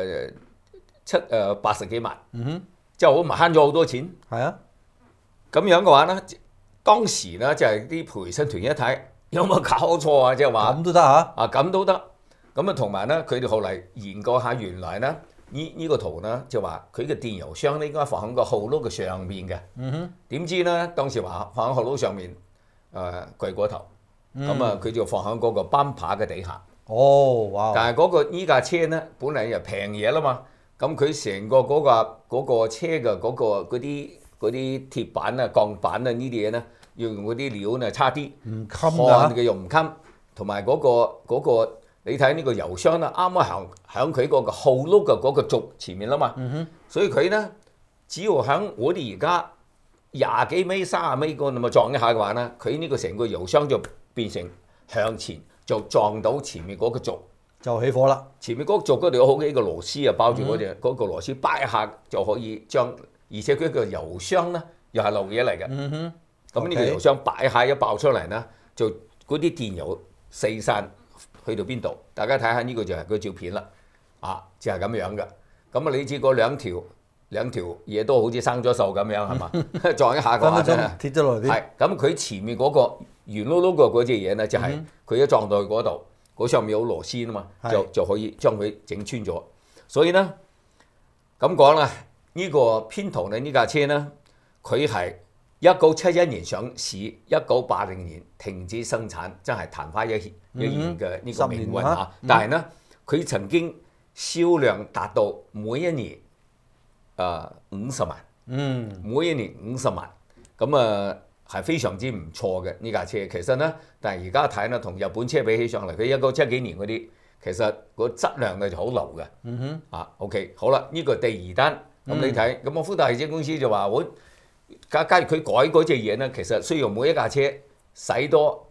80幾萬。即係我咪慳咗好多錢。 係啊。 咁樣嘅話呢，當時呢就係啲陪審團一睇，有冇搞錯啊？即係話咁都得嚇。 啊，咁都得。咁啊，同埋呢，佢哋後嚟研究下，原來呢呢個圖呢，就話佢嘅電郵箱咧應該放喺個號碌嘅上面嘅。點知呢，當時話放喺號碌上面，貴過頭。咁啊，佢就放喺嗰個斑扒嘅底下。 哦，哇！ 但係呢架車呢，本嚟又平嘢啦嘛。咁佢成個嗰個車嘅嗰啲鐵板啊、鋼板啊呢啲嘢呢，要用嗰啲料呢差啲， 唔襟焊嘅又唔襟，同埋嗰個你睇呢個郵箱啦，啱啱響佢嗰個號碌嘅嗰個軸前面啦嘛。所以佢呢，只要響我哋而家20幾米、30米嗰度撞一下嘅話呢，佢呢個成個郵箱就變成向前就撞到前面嗰個軸。 就起火啦！ 前面嗰個軸嗰度有好幾個螺絲啊，包住嗰個螺絲，掰一下就可以將，而且佢個郵箱咧又係漏嘢嚟嘅。咁呢個郵箱擺下一爆出嚟咧，就嗰啲電郵四散去到邊度？大家睇下呢個就係個照片啦。啊，就係咁樣嘅。咁啊，你知嗰兩條嘢都好似生咗鏽咁樣係嘛？撞一下嘅話咧， 跌咗落嚟啲。 係咁，佢前面嗰個圓碌碌嘅嗰隻嘢咧，就係佢一撞到去嗰度。嗰上面有螺絲啊嘛，就可以將佢整穿咗。所以呢，咁講啦，呢個編圖呢架車呢，佢係1971年上市，1980年停止生產，真係曇花一現嘅呢個命運嚇。但係呢，佢曾經銷量達到每一年50萬，每一年50萬，咁啊。係非常之唔錯嘅呢架車，其實呢，但係而家睇呢，同日本車比起上嚟，佢1970幾年嗰啲，其實個質量呢就好流嘅。OK， 好啦，呢個第二單，咁你睇，咁福特汽車公司就話我假如佢改嗰隻嘢呢，其實需要每一架車使多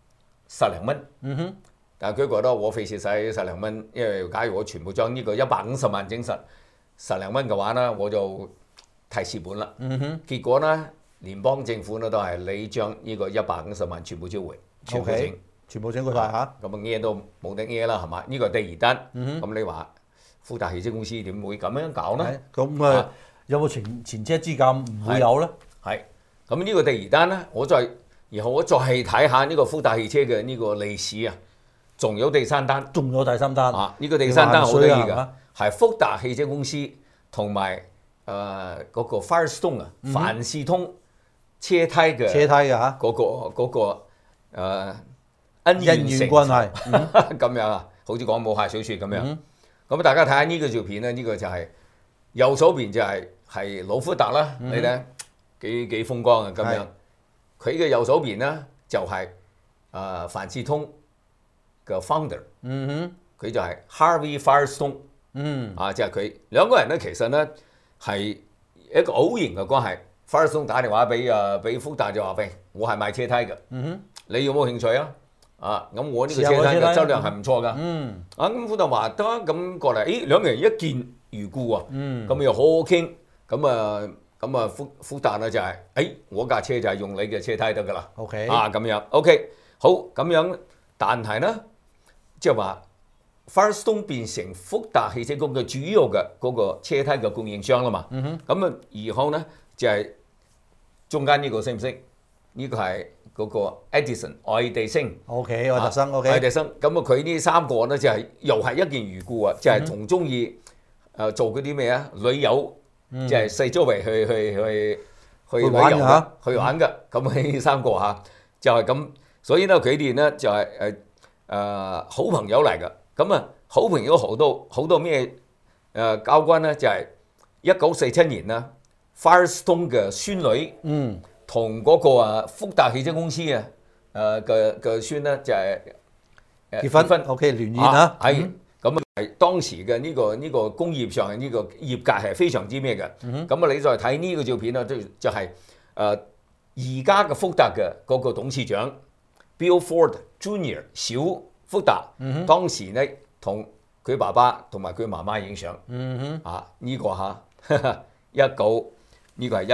10零蚊。但係佢覺得我費事使10零蚊，因為假如我全部將呢個150萬整實10零蚊嘅話呢，我就太蝕本啦。結果呢。聯邦政府呢都係你將呢個150萬全部召回，全部整佢晒嚇，咁啊嘢都冇得嘢啦，係嘛？呢個第二單，咁你話福特汽車公司點會咁樣搞呢？ 咁有冇前車之鑑？唔會有咧。 係，咁呢個第二單呢，然後我再睇下呢個福特汽車嘅呢個歷史啊，仲有第三單。 仲有第三單。 呢個第三單好得意㗎，係福特汽車公司同埋嗰個 Firestone 啊，凡士通。車梯嘅嚇，嗰個恩怨關係咁樣啊，好似講武俠小説咁樣。咁大家睇下呢個照片咧，呢個就係右手邊就係老福特啦，你睇幾風光啊咁樣。佢嘅右手邊咧就係凡士通嘅 founder，佢就係 Harvey Firestone，即係佢兩個人咧，其實咧係一個偶然嘅關係。Firestone 打電話俾福特就話：喂，我係賣車梯嘅，你有冇興趣啊？咁我呢個車梯嘅質量係唔錯㗎。咁福特話得，咁過嚟，兩個人一見如故啊，咁又好好傾。咁啊福特咧就係，我架車就係用你嘅車梯得㗎啦。 OK， 咁樣 OK， 好咁樣，但係呢，即係話 Firestone 變成福特汽車公司主要嘅嗰個車梯嘅供應商啦嘛。咁啊，然後呢就係。中間呢個識唔識？呢個係嗰個 Edison 愛迪生。 OK， 愛迪生。OK。 愛迪生咁啊，佢呢三個咧就係又係一見如故啊，就係同中意做嗰啲咩啊旅遊，即係四周圍去旅遊嘅，去玩嘅。咁呢三個嚇就係咁，所以咧佢哋咧就係好朋友嚟嘅。咁啊，好朋友好多咩交關咧？就係1947年啦。Firestone 嘅孫女，同嗰個福特汽車公司嘅孫咧就係結婚 ，OK 聯誼啊， 係咁係當時嘅呢個工業上呢個業界係非常之咩嘅，咁啊你再睇呢個照片啊，就係而家嘅福特嘅嗰個董事長 Bill Ford Jr. 小福特，當時咧同佢爸爸同埋佢媽媽影相，呢個嚇。 呢個係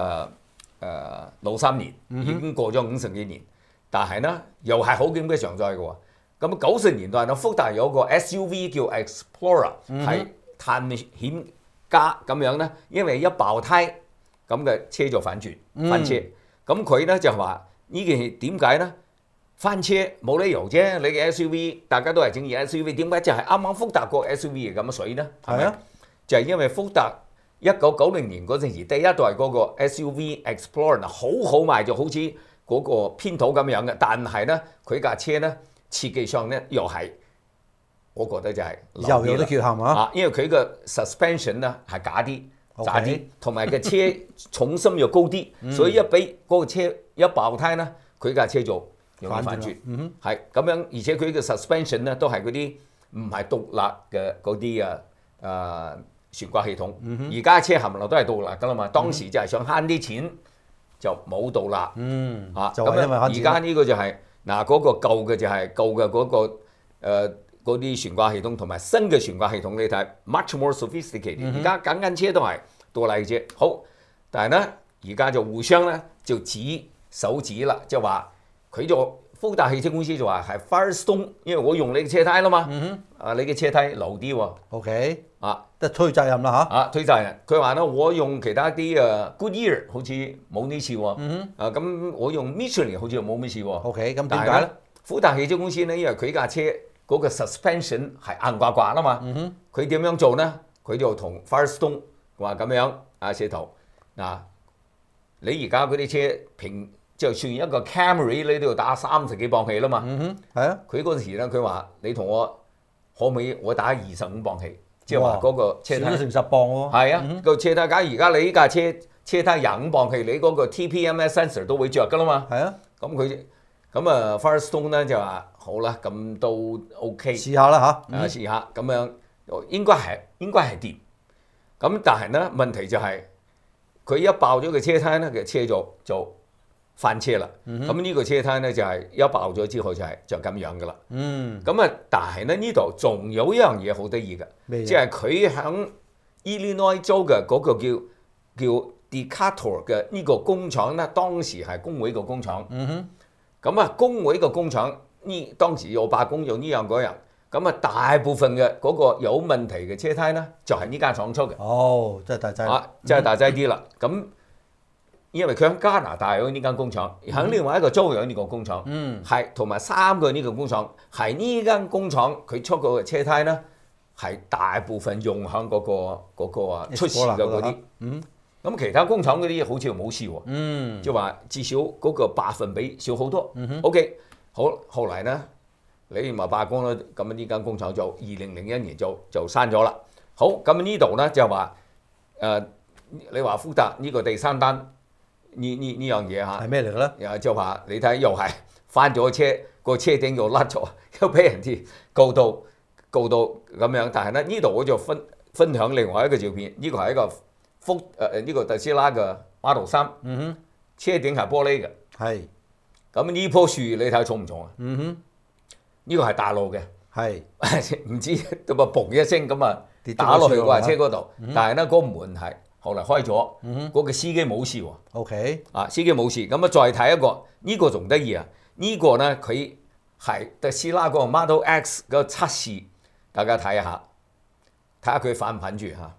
1963年，已經過咗50幾年，但係呢又係好景不常在嘅喎。咁90年代呢，福特有個 SUV 叫 Explorer，係探險家咁樣呢，因為一爆胎咁嘅車就翻車。咁佢呢就話呢件事點解呢？翻車冇理由啫，你嘅 SUV 大家都係整意 SUV， 點解就係啱啱福特個 SUV 咁嘅水呢？係咪？就係因為福特1990年嗰陣時，第一代嗰個 SUV Explorer 好好賣，就好似嗰個編圖咁樣嘅，但係呢，佢架車呢設計上呢又係，我覺得就係又有啲缺陷啊！ 因為佢個 suspension 呢係假啲、渣啲，同埋個車重心又高啲，所以一俾嗰個車一爆胎呢，佢架車就容易翻轉，係咁樣，而且佢嘅 suspension 咧都係嗰啲唔係獨立嘅嗰啲懸掛系統。而家車冚唪唥都係獨立㗎啦嘛，當時就係想慳啲錢就冇獨立。 就係因為慳錢。 而家呢個就係嗱嗰個舊嘅就係舊嘅嗰個嗰啲懸掛系統同埋新嘅懸掛系統，你睇 much more sophisticated。而家間間車都係獨立嘅啫。好，但係咧而家就互相咧就指手指啦，即係話。佢就福特汽車公司就話係 Firestone， 因為我用你嘅車胎啦嘛，你嘅車胎流啲喎。 OK， 即係推責任啦嚇。 推責任。佢話咧，我用其他啲Goodyear 好似冇呢次喎。咁我用 Michelin 好似冇呢次喎。 OK， 咁點解咧？ 福特汽車公司咧，因為佢架車嗰個 suspension 係硬掛掛啦嘛。佢點樣做咧？佢就同 Firestone 話咁樣社頭嗱，你而家嗰啲車平。就算一個 Camry 你都要打30幾磅氣啦嘛， 係啊。 佢嗰陣時咧，佢話你同我可唔可以我打25磅氣，即係話嗰個車胎少咗成10磅喎。 係啊，個車胎假如而家你呢架車胎25磅氣，你嗰個 TPMS sensor 都會着㗎啦嘛。 係啊。 咁Firestone 咧就話好啦，咁都 OK。 試下啦嚇。 試下咁樣應該係掂。咁但係咧問題就係佢一爆咗個車胎咧，其實車就翻車啦，咁呢個車胎咧就係一爆咗之後就咁樣噶啦。咁但係咧呢度仲有一樣嘢好得意嘅，即係佢喺 Illinois 州嘅嗰個叫 Decatur 嘅呢個工廠咧，當時係工會個工廠。咁工會個工廠呢當時有罷工，有呢樣嗰樣。咁大部分嘅嗰個有問題嘅車胎咧，就係呢間廠出嘅。 哦，真係大劑。 真係大劑啲啦。咁因為佢喺加拿大有呢間工廠，喺另外一個州有呢個工廠，係同埋3個呢個工廠，係呢間工廠佢出個車胎咧，係大部分用喺嗰個出事嘅嗰啲。咁其他工廠嗰啲好似冇事喎，即係話至少嗰個百分比少好多。OK， 好，後嚟咧你咪罷工啦，咁呢間工廠就2001年就閂咗啦。好，咁呢度咧就話你話福特呢個第3單。呢樣嘢嚇係咩嚟嘅咧？ 又就話你睇又係翻咗車，個車頂又甩咗，又俾人哋告到咁樣。但係咧呢度我就分享另外一個照片，呢個係一個呢個特斯拉嘅 Model 3，車頂係玻璃嘅。係。咁呢棵樹你睇重唔重啊？呢個係大路嘅。係。唔知咁啊嘣一聲咁啊打落去嗰架車嗰度，但係咧嗰個門係。後來開咗，嗰個司機冇事喎。OK， 司機冇事。咁再睇一個，呢個仲得意啊！呢個咧佢係特斯拉嗰個 Model X 嗰個測試，大家睇下佢反唔反住嚇？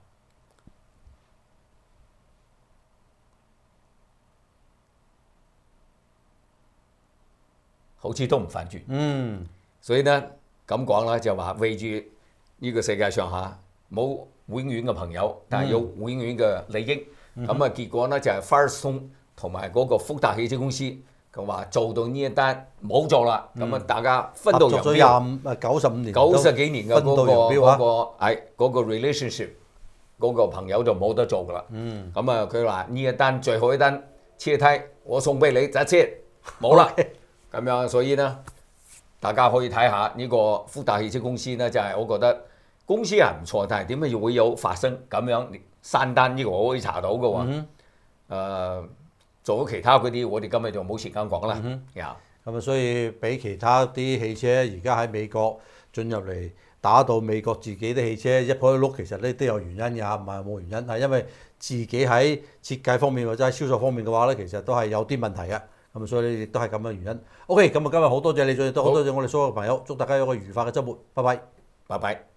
好似都唔反住。所以咧咁講啦，就話為住呢個世界上嚇冇永遠嘅朋友，但係有永遠嘅利益。結果咧就係 Firestone 同埋嗰個福特汽車公司，佢話做到呢一單冇做啦。大家分道揚鑣。 95年。 90幾年嘅嗰個 relationship， 嗰個朋友就冇得做噶啦。佢話呢一單最後一單車胎，我送俾你揸車，冇啦。咁樣所以呢，大家可以睇下呢個福特汽車公司呢，就係我覺得。公司係唔錯，但係點解會有發生咁樣3單？呢個我可以查到嘅喎。做咗其他嗰啲，我哋今日就冇時間講啦。 咁所以俾其他啲汽車而家喺美國進入嚟打到美國自己啲汽車一仆一碌，其實呢都有原因㗎，唔係冇原因，係因為自己喺設計方面或者喺銷售方面嘅話咧，其實都係有啲問題嘅。咁所以亦都係咁嘅原因。OK，咁啊今日好多謝你，再都好多謝我哋所有嘅朋友，祝大家有個愉快嘅週末，拜拜。 拜拜。